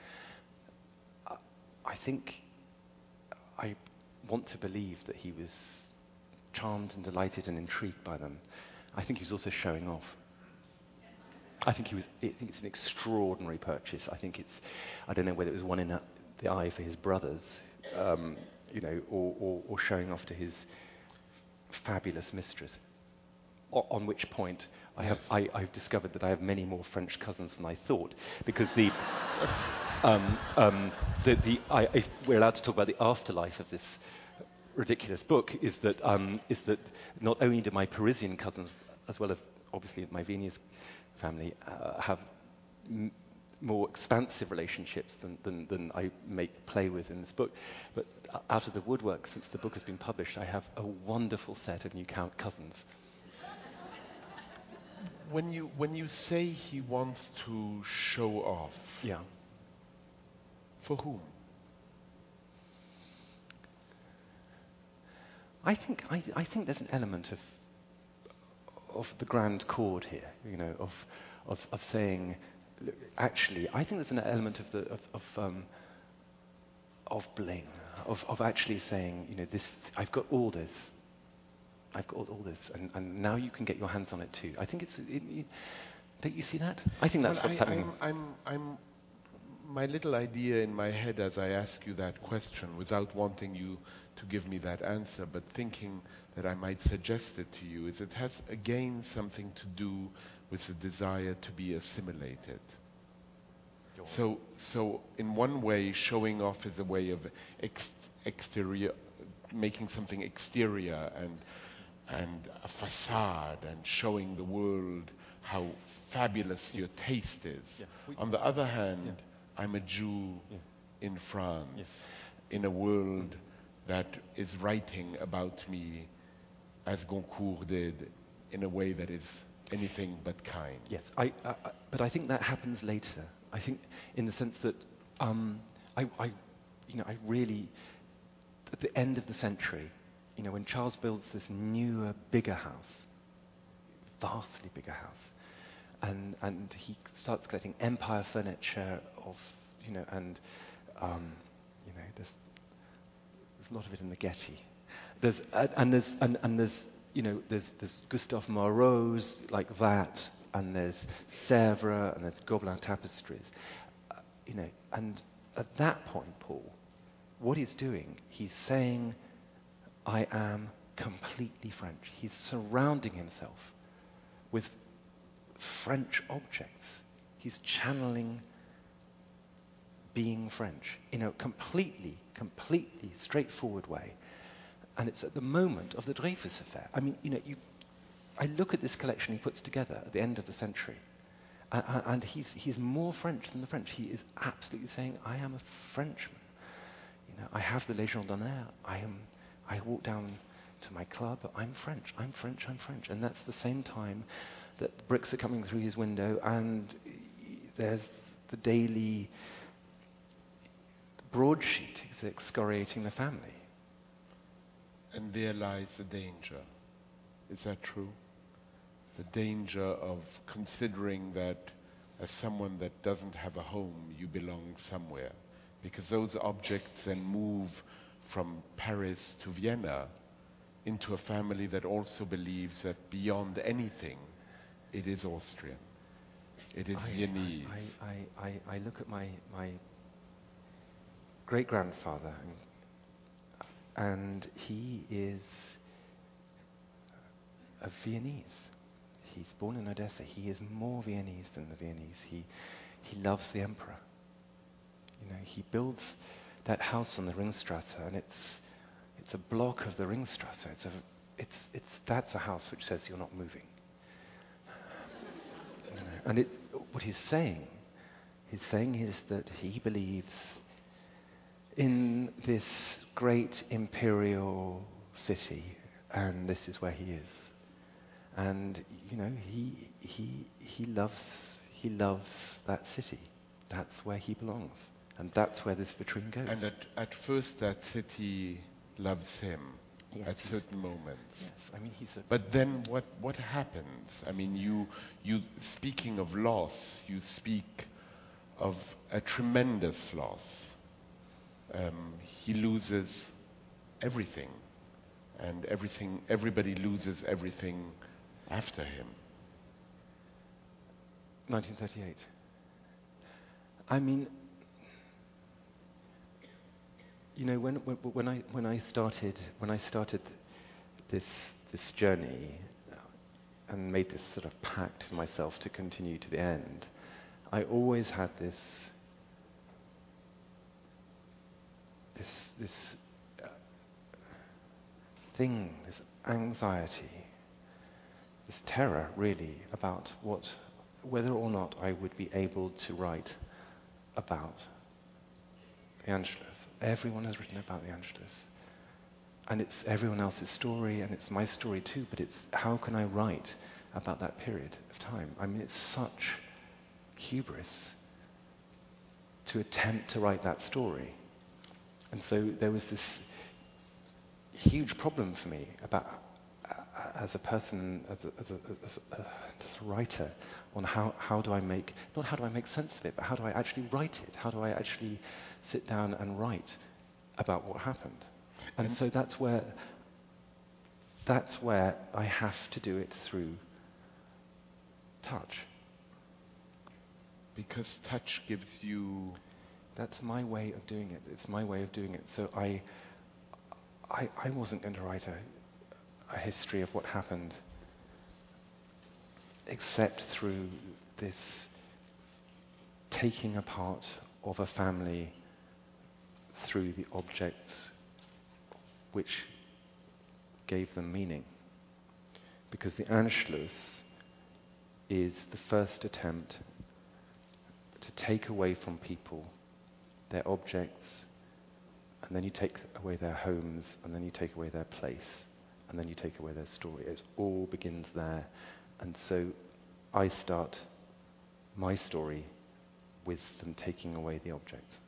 I want to believe that he was charmed and delighted and intrigued by them. I think he was also showing off. I think it's an extraordinary purchase. I don't know whether it was one in the eye for his brothers, or showing off to his fabulous mistress. On which point, I've discovered that I have many more French cousins than I thought, because if we're allowed to talk about the afterlife of this ridiculous book, is that not only do my Parisian cousins, as well as obviously my Viennese family, have more expansive relationships than I make play with in this book, but out of the woodwork, since the book has been published, I have a wonderful set of new cousins. When you say he wants to show off, Yeah. For whom? I think there's an element of the grand chord here, of saying, look, actually, I think there's an element of bling, of actually saying, this, I've got all this, and now you can get your hands on it too. I think don't you see that? I think that's what's happening. My little idea in my head as I ask you that question, without wanting you to give me that answer, but thinking that I might suggest it to you, is it has again something to do with the desire to be assimilated. So in one way, showing off is a way of exterior, making something exterior and a facade, and showing the world how fabulous your taste is. Yeah. On the other hand, I'm a Jew in France, in a world that is writing about me as Goncourt did, in a way that is anything but kind. Yes, but I think that happens later. I think in the sense that I really, at the end of the century, when Charles builds this newer, bigger house, vastly bigger house, and he starts collecting empire furniture there's a lot of it in the Getty. There's Gustave Moreau's like that, and there's Sèvres, and there's Gobelin tapestries, and at that point, Paul, what he's doing, he's saying, I am completely French. He's surrounding himself with French objects. He's channeling being French in a completely straightforward way. And it's at the moment of the Dreyfus affair. I mean, I look at this collection he puts together at the end of the century, and he's more French than the French. He is absolutely saying, I am a Frenchman. I have the Légion d'honneur. I walk down to my club. I'm French. I'm French. I'm French. And that's the same time that bricks are coming through his window, and there's the daily broadsheet excoriating the family. And there lies the danger. Is that true? The danger of considering that as someone that doesn't have a home, you belong somewhere. Because those objects then move from Paris to Vienna into a family that also believes that beyond anything, it is Austrian. It is Viennese. I look at my great-grandfather, and he is a Viennese. He's born in Odessa. He is more Viennese than the Viennese. He loves the emperor. You know, he builds that house on the Ringstrasse, and it's a block of the Ringstrasse. That's a house which says you're not moving. You know, and what he's saying is that he believes in this great imperial city, and this is where he is. And you know, he loves that city. That's where he belongs, and that's where this vitrine goes. And at first, that city loves him. Yes, at certain moments. Yes, I mean But then what happens? I mean, you speaking of loss, you speak of a tremendous loss. He loses everything, and everybody loses everything after him. 1938. I mean, you know, when I started this journey and made this sort of pact for myself to continue to the end, I always had this thing, this anxiety, this terror, really, about whether or not I would be able to write about the Anschluss. Everyone has written about the Anschluss. And it's everyone else's story, and it's my story too, but it's how can I write about that period of time? I mean, it's such hubris to attempt to write that story. And so there was this huge problem for me about, as a person, as a writer, on how do I make, not how do I make sense of it, but how do I actually write it? How do I actually sit down and write about what happened? And so that's where I have to do it through touch. Because touch gives you... That's my way of doing it. It's my way of doing it. So I wasn't going to write a history of what happened except through this taking apart of a family through the objects which gave them meaning. Because the Anschluss is the first attempt to take away from people their objects, and then you take away their homes, and then you take away their place, and then you take away their story. It all begins there. And so I start my story with them taking away the objects.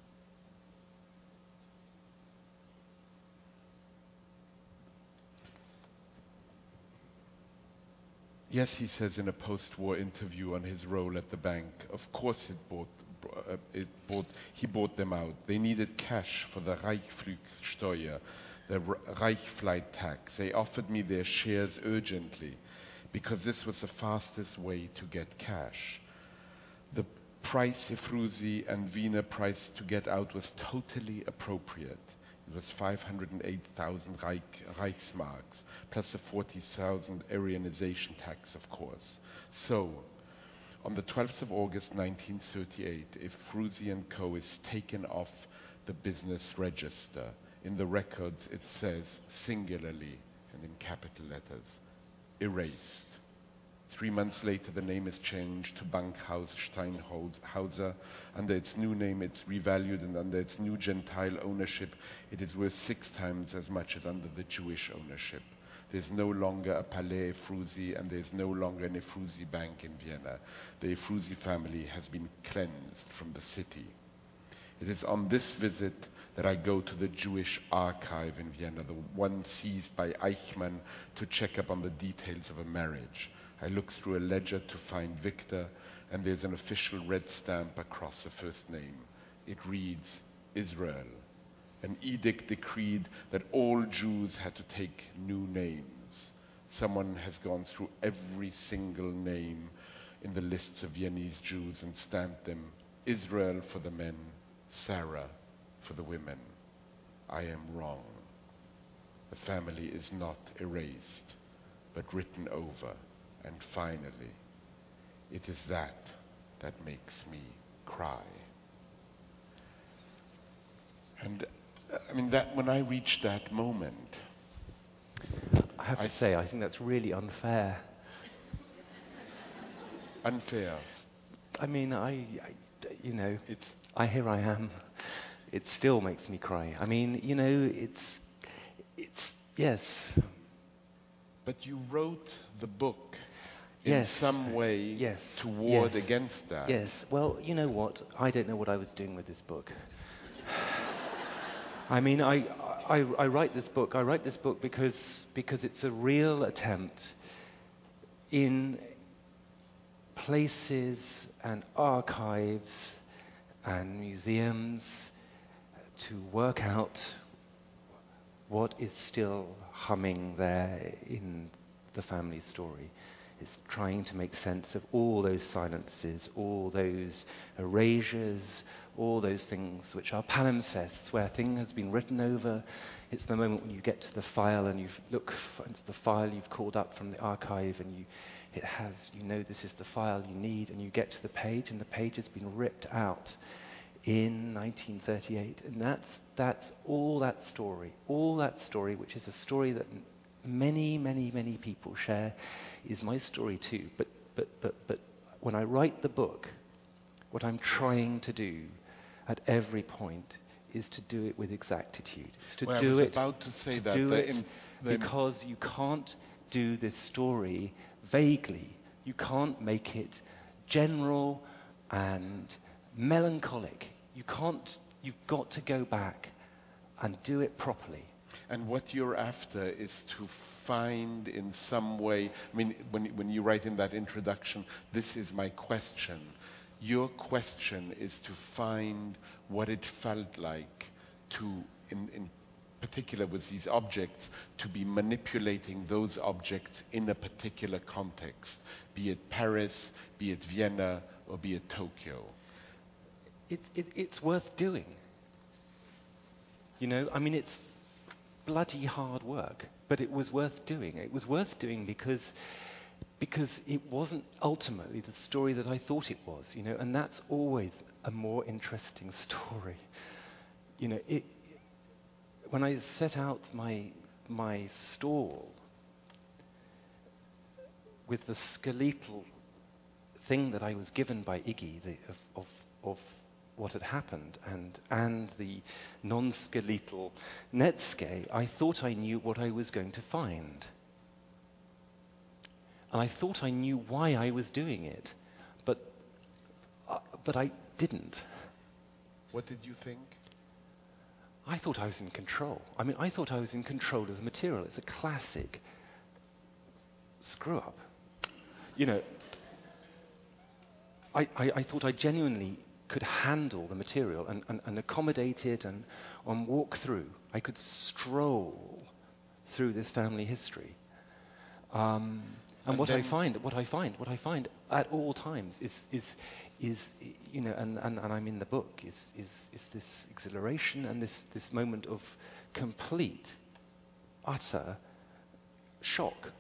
Yes, he says in a post-war interview on his role at the bank, of course he bought them out. They needed cash for the Reichsflugsteuer, the Reich flight tax. They offered me their shares urgently because this was the fastest way to get cash. The price Efrusi and Wiener price to get out was totally appropriate. It was 508,000 Reichsmarks, plus the 40,000 Aryanization tax, of course. So, on the 12th of August 1938, Efrusi and Co. is taken off the business register. In the records it says, singularly, and in capital letters, erased. 3 months later, the name is changed to Bankhaus Steinhauser. Under its new name, it's revalued, and under its new Gentile ownership, it is worth 6 times as much as under the Jewish ownership. There's no longer a Palais Ephrussi, and there's no longer an Ephrussi Bank in Vienna. The Ephrussi family has been cleansed from the city. It is on this visit that I go to the Jewish archive in Vienna, the one seized by Eichmann to check up on the details of a marriage. I look through a ledger to find Victor, and there's an official red stamp across the first name. It reads, Israel. An edict decreed that all Jews had to take new names. Someone has gone through every single name in the lists of Viennese Jews and stamped them Israel for the men, Sarah for the women. I am wrong. The family is not erased, but written over. And finally, it is that makes me cry. And I mean, that when I reached that moment, I have to say, I think that's really unfair. Unfair. I mean, here I am. It still makes me cry. I mean, it's yes. But you wrote the book in Yes. some way Yes. to ward Yes. against that. Yes. Well, you know what? I don't know what I was doing with this book. I mean, I write this book. I write this book because it's a real attempt in places and archives and museums to work out what is still humming there in the family story. It's trying to make sense of all those silences, all those erasures, all those things which are palimpsests, where a thing has been written over. It's the moment when you get to the file and you look into the file you've called up from the archive, and this is the file you need, and you get to the page, and the page has been ripped out in 1938. And that's all that story, which is a story that many, many, many people share, is my story too. But when I write the book, what I'm trying to do at every point is to do it with exactitude. It's to do it because you can't do this story vaguely. You can't make it general and melancholic. You've got to go back and do it properly. And what you're after is to find in some way, I mean, when you write in that introduction, this is my question. Your question is to find what it felt like to, in particular with these objects, to be manipulating those objects in a particular context, be it Paris, be it Vienna, or be it Tokyo. It's worth doing. I mean, it's bloody hard work, but it was worth doing. It was worth doing because it wasn't ultimately the story that I thought it was, and that's always a more interesting story. When I set out my stall with the skeletal thing that I was given by Iggy of what had happened, and the non-skeletal Netsuke, I thought I knew what I was going to find. And I thought I knew why I was doing it, but I didn't. What did you think? I thought I was in control. I mean, I thought I was in control of the material. It's a classic screw-up. I thought I genuinely could handle the material and accommodate it and walk through. I could stroll through this family history. And what I find at all times is and I'm in the book, is this exhilaration and this moment of complete, utter shock.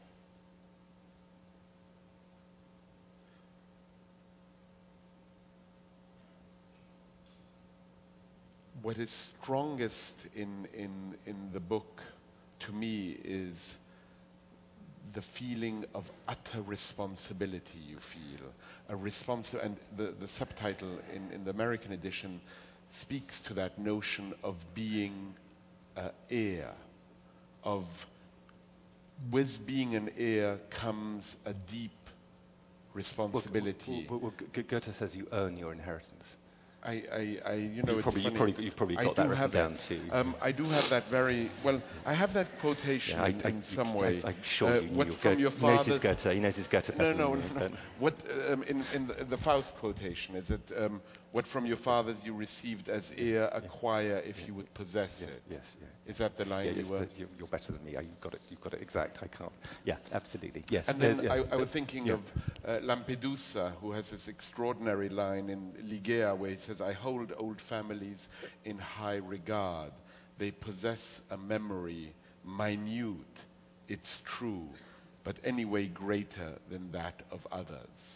What is strongest in the book to me is the feeling of utter responsibility you feel. And the subtitle in the American edition speaks to that notion of being heir, of with being an heir comes a deep responsibility. Goethe says you earn your inheritance. You know, it's You've funny. probably I got do that written have down it. too. I do have that very well. I have that quotation in some way. I'm sure you what knew from your He knows his father's. Goethe. He knows his Goethe better No. than me. But What in the Faust quotation is it? What from your fathers you received as heir, acquire if you would possess it. Yes. Is that the line you were? You're better than me. You've got it exact. I can't. Yeah, absolutely. Yes. And then I was thinking of Lampedusa, who has this extraordinary line in Ligea where he says, "I hold old families in high regard. They possess a memory, minute, it's true, but anyway greater than that of others."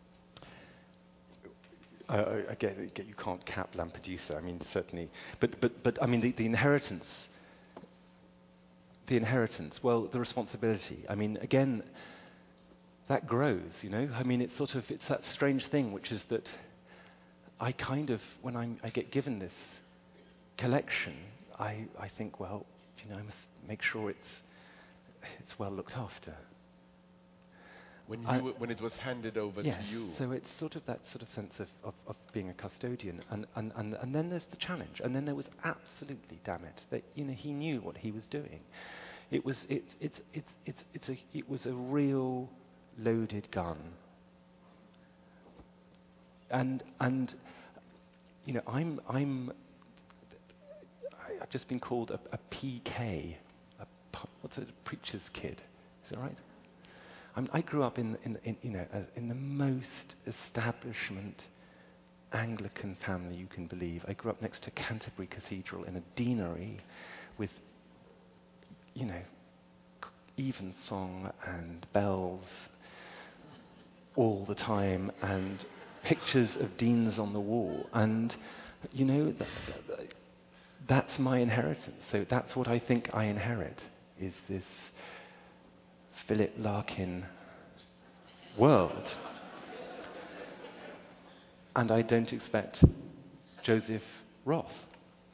Again, you can't cap Lampedusa. I mean, certainly, but I mean, the inheritance. The inheritance. Well, the responsibility. I mean, again, that grows. You know. I mean, it's that strange thing, which is that I kind of, when I get given this collection, I think, well, you know, I must make sure it's well looked after. When it was handed over to you. So it's that sense of being a custodian, and then there's the challenge, and then there was absolutely, damn it, that he knew what he was doing. It was a real loaded gun, and I've just been called a PK, what's a preacher's kid? Is that right? I grew up in the most establishment Anglican family you can believe. I grew up next to Canterbury Cathedral in a deanery with, evensong and bells all the time and pictures of deans on the wall. And, that's my inheritance. So that's what I think I inherit, is this Philip Larkin world. And I don't expect Joseph Roth.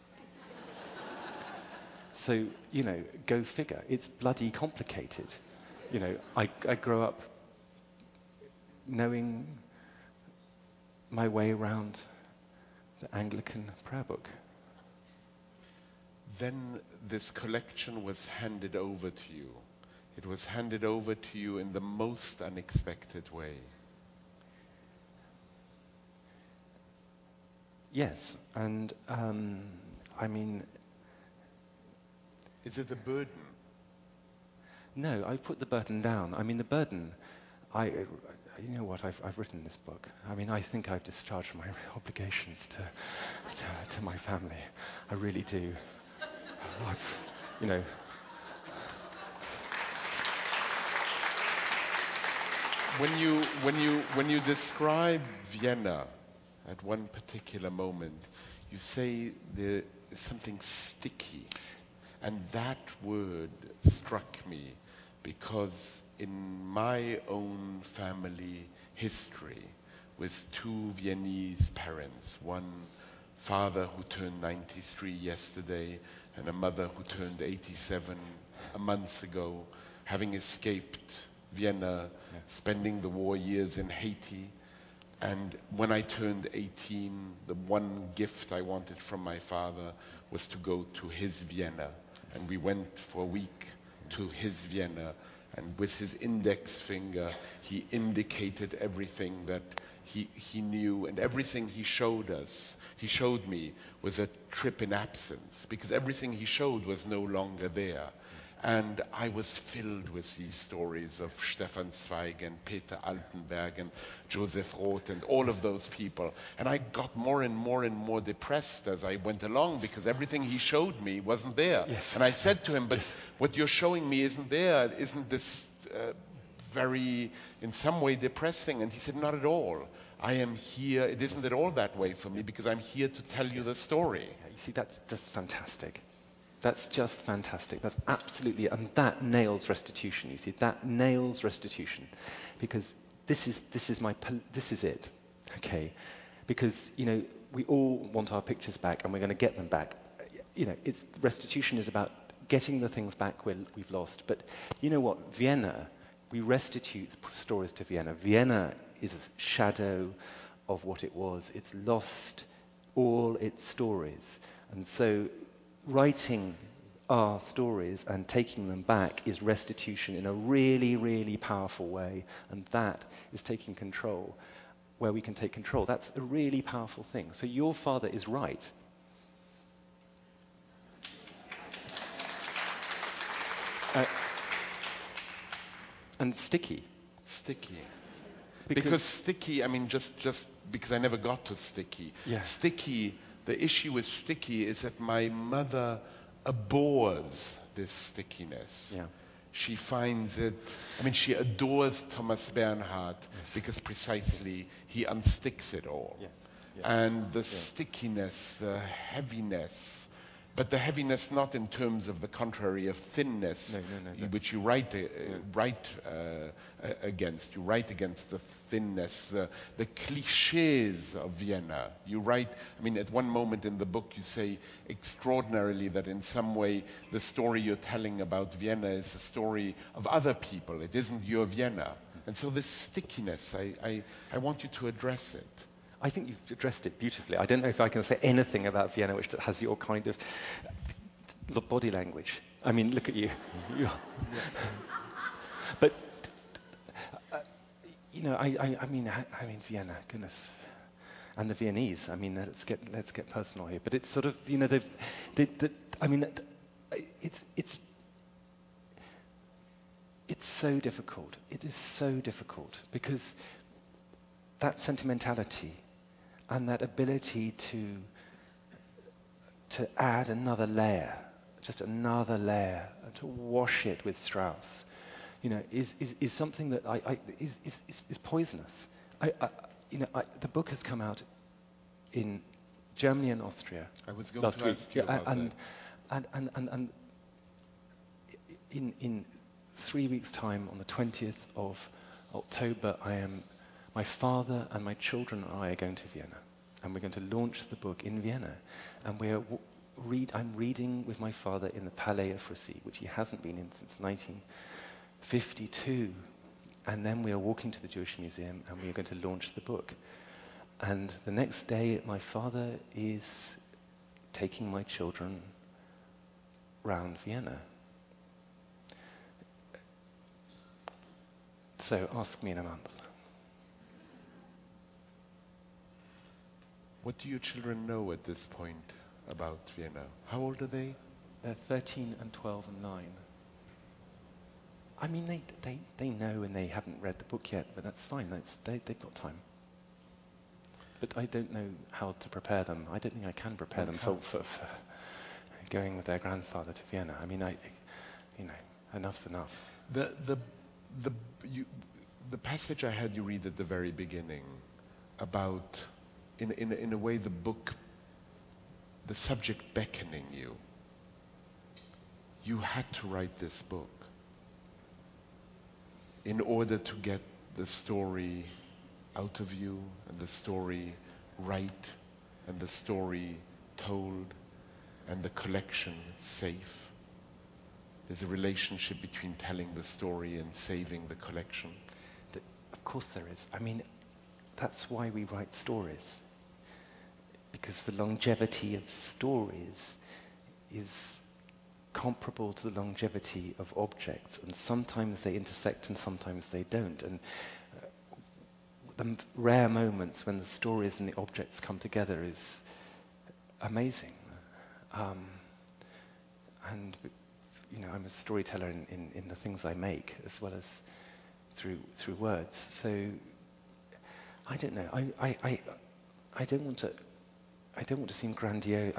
So, go figure. It's bloody complicated. I grew up knowing my way around the Anglican prayer book. Then this collection was handed over to you. It was handed over to you in the most unexpected way. Yes, and I mean... Is it a burden? No, I put the burden down. I mean, the burden, you know what, I've written this book. I mean, I think I've discharged my obligations to my family. I really do. When you describe Vienna at one particular moment, you say there is something sticky. And that word struck me because in my own family history, with two Viennese parents, one father who turned 93 yesterday and a mother who turned 87 a month ago, having escaped Vienna, spending the war years in Haiti. And when I turned 18, the one gift I wanted from my father was to go to his Vienna. And we went for a week to his Vienna, and with his index finger, he indicated everything that he knew, and everything he showed me was a trip in absence, because everything he showed was no longer there. And I was filled with these stories of Stefan Zweig and Peter Altenberg and Joseph Roth and all of those people. And I got more and more and more depressed as I went along, because everything he showed me wasn't there. Yes. And I said to him, but what you're showing me isn't there. Isn't this very, in some way, depressing? And he said, not at all. I am here. It isn't at all that way for me, because I'm here to tell you the story. Yeah, you see, that's just fantastic. That's just fantastic. That's absolutely, and that nails restitution. You see, that nails restitution, because this is it, because we all want our pictures back, and we're going to get them back. Restitution is about getting the things back we've lost. But you know what? Vienna, we restitute stories to Vienna. Vienna is a shadow of what it was. It's lost all its stories. And so writing our stories and taking them back is restitution in a really, really powerful way. And that is taking control where we can take control. That's a really powerful thing. So your father is right. And sticky. Sticky. Because sticky, I mean, just because I never got to sticky. Yeah. Sticky, the issue with sticky is that my mother abhors this stickiness. Yeah. She finds it, I mean, she adores Thomas Bernhard because precisely he unsticks it all. Yes. Yes. And the stickiness, the heaviness, but the heaviness not in terms of the contrary of thinness, No. which you write against. You write against the thinness, the cliches of Vienna. You write, I mean, at one moment in the book you say extraordinarily that in some way the story you're telling about Vienna is a story of other people. It isn't your Vienna. And so this stickiness, I want you to address it. I think you've addressed it beautifully. I don't know if I can say anything about Vienna which has your kind of body language. I mean, look at you. But, you know, I mean, Vienna, goodness. And the Viennese, I mean, let's get personal here. But it's sort of, you know, it's so difficult. It is so difficult because that sentimentality and that ability to add another layer, just another layer, and to wash it with Strauss, you know, is something that is poisonous. The book has come out in Germany and Austria. I was going to ask you about that. And in 3 weeks' time, on the 20th of October, my father and my children and I are going to Vienna, and we're going to launch the book in Vienna. And I'm reading with my father in the Palais of Russie, which he hasn't been in since 1952. And then we are walking to the Jewish Museum, and we are going to launch the book. And the next day, my father is taking my children round Vienna. So ask me in a month. What do your children know at this point about Vienna? How old are they? They're 13 and 12 and 9. I mean, they know, and they haven't read the book yet, but that's fine. They've got time. But I don't know how to prepare them. I don't think I can prepare them for going with their grandfather to Vienna. I mean, enough's enough. The passage I had you read at the very beginning about, in a way, the book, the subject beckoning you. You had to write this book in order to get the story out of you, and the story right, and the story told, and the collection safe. There's a relationship between telling the story and saving the collection. Of course there is. I mean, that's why we write stories. Because the longevity of stories is comparable to the longevity of objects, and sometimes they intersect and sometimes they don't. And the rare moments when the stories and the objects come together is amazing. And you know, I'm a storyteller in the things I make as well as through words. So I don't know. I don't want to seem grandiose.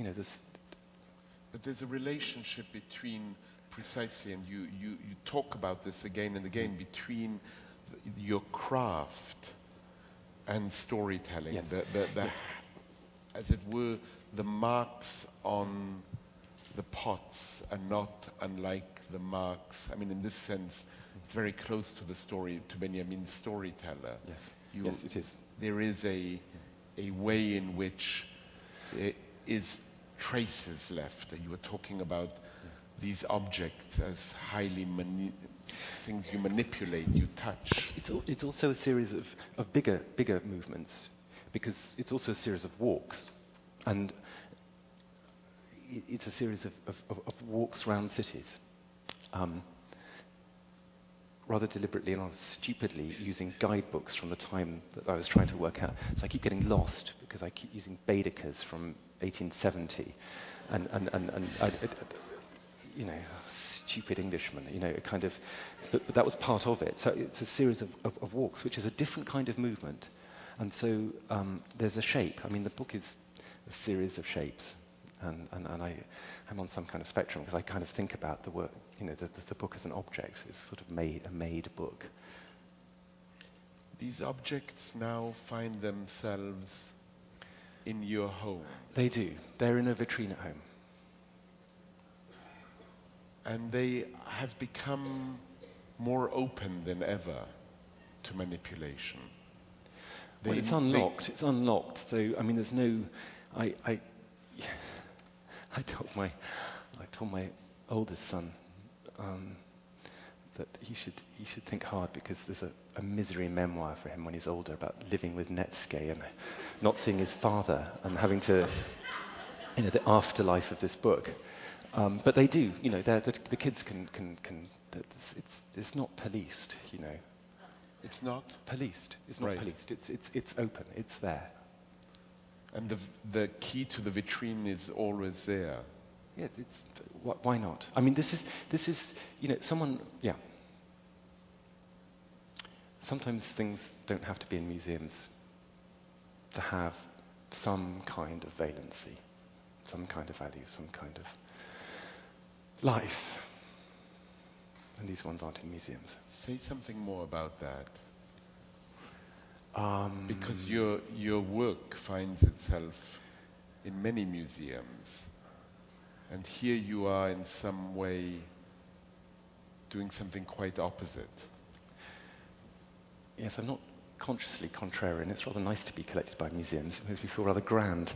But there's a relationship between, precisely, and you talk about this again and again, between your craft and storytelling. Yes. As it were, the marks on the pots are not unlike the marks. I mean, in this sense, it's very close to the story, to Benjamin's storyteller. Yes. Yes, it is. There is a way in which there is traces left. You were talking about these objects as things you manipulate, you touch. It's also a series of bigger movements, because it's also a series of walks. And it's a series of walks around cities. Rather deliberately and rather stupidly using guidebooks from the time that I was trying to work out. So I keep getting lost because I keep using Baedekers from 1870 and you know, stupid Englishman, you know, kind of, but that was part of it. So it's a series of walks, which is a different kind of movement. And so there's a shape. I mean, the book is a series of shapes. And I'm on some kind of spectrum because I kind of think about the work, you know, the book as an object. It's sort of a made book. These objects now find themselves in your home. They do. They're in a vitrine at home. And they have become more open than ever to manipulation. Well, it's unlocked. It's unlocked. So, I mean, there's no... I told my oldest son that he should think hard, because there's a misery memoir for him when he's older about living with Netscape and not seeing his father and having to, you know, the afterlife of this book. But they do, you know, the kids can it's not policed, you know. It's not policed. It's not policed. It's open. It's there. And the key to the vitrine is always there. Yeah, why not? I mean, this is you know, yeah. Sometimes things don't have to be in museums to have some kind of valency, some kind of value, some kind of life. And these ones aren't in museums. Say something more about that. Because your work finds itself in many museums, and here you are in some way doing something quite opposite. Yes, I'm not consciously contrarian. It's rather nice to be collected by museums. It makes me feel rather grand.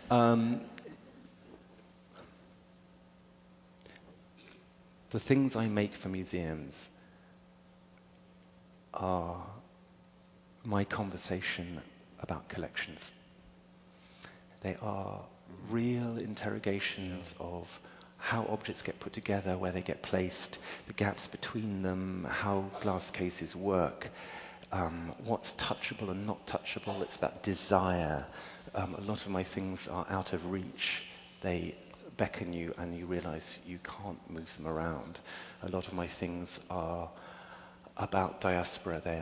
The things I make for museums are my conversation about collections. They are real interrogations of how objects get put together, where they get placed, the gaps between them, how glass cases work, what's touchable and not touchable. It's about desire. A lot of my things are out of reach. They beckon you and you realize you can't move them around. A lot of my things are about diaspora. They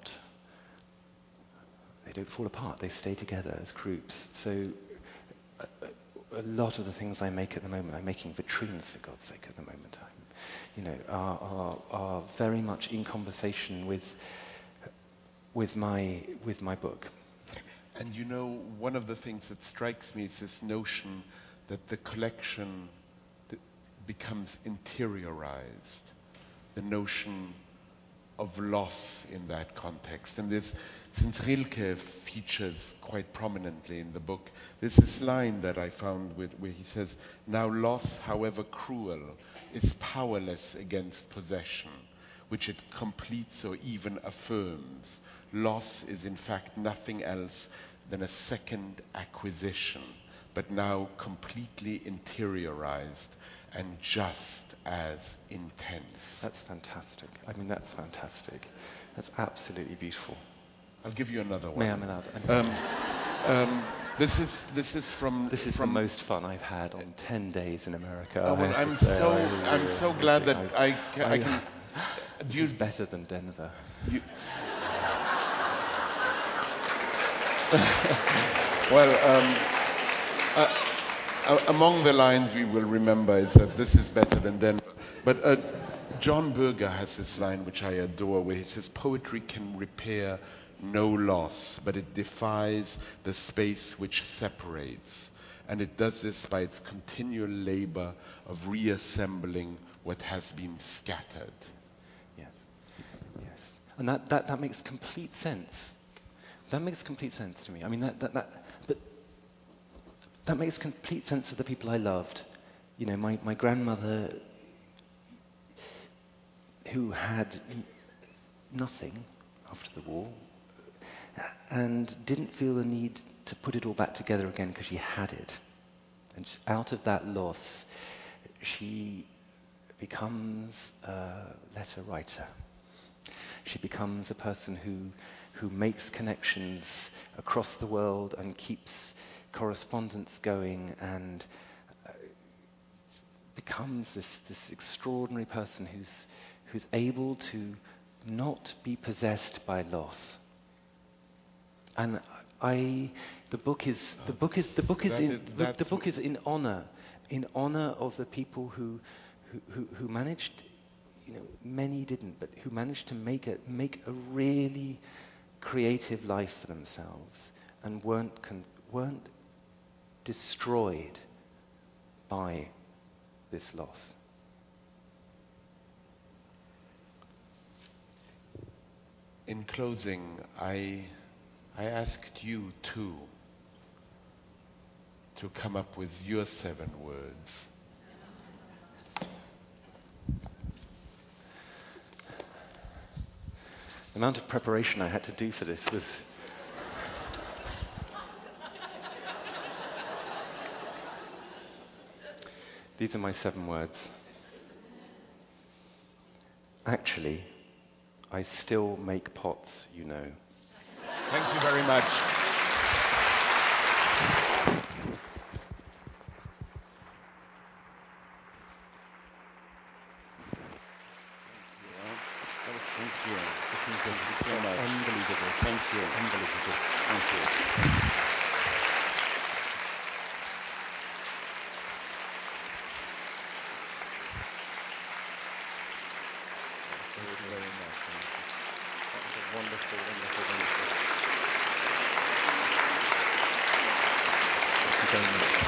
don't fall apart. They stay together as groups. So a lot of the things I make at the moment, I'm making vitrines for God's sake at the moment, are very much in conversation with my book. And you know, one of the things that strikes me is this notion that the collection becomes interiorized, the notion of loss in that context. And since Rilke features quite prominently in the book, there's this line that I found where he says, "Now loss, however cruel, is powerless against possession, which it completes or even affirms. Loss is in fact nothing else than a second acquisition, but now completely interiorized and just as intense." That's fantastic. I mean, that's fantastic. That's absolutely beautiful. I'll give you another one. May I allowed? This is from... This is the most fun I've had on 10 days in America. Oh, well, I'm so glad that I can... This is better than Denver. Among the lines we will remember is that this is better than Denver. But John Berger has this line which I adore, where he says, "Poetry can repair no loss, but it defies the space which separates. And it does this by its continual labor of reassembling what has been scattered." Yes. And that makes complete sense. That makes complete sense to me. I mean, but that makes complete sense of the people I loved. You know, my grandmother who had nothing after the war and didn't feel the need to put it all back together again because she had it. And out of that loss, she becomes a letter writer. She becomes a person who makes connections across the world and keeps correspondence going and becomes this extraordinary person who's able to not be possessed by loss. And the book is in honor of the people who managed, many didn't, but who managed to make a really creative life for themselves and weren't destroyed by this loss. In closing, I asked you too to come up with your 7 words. The amount of preparation I had to do for this was... These are my 7 words. Actually, I still make pots, Thank you very much. Thank you. Thank you so much. Unbelievable. Thank you. Unbelievable. Thank you. Thank you very much. That was a wonderful, wonderful, wonderful. Thank you very much.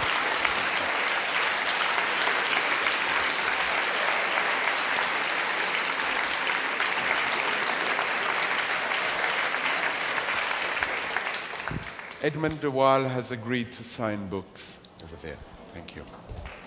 Edmund de Waal has agreed to sign books over there. Thank you.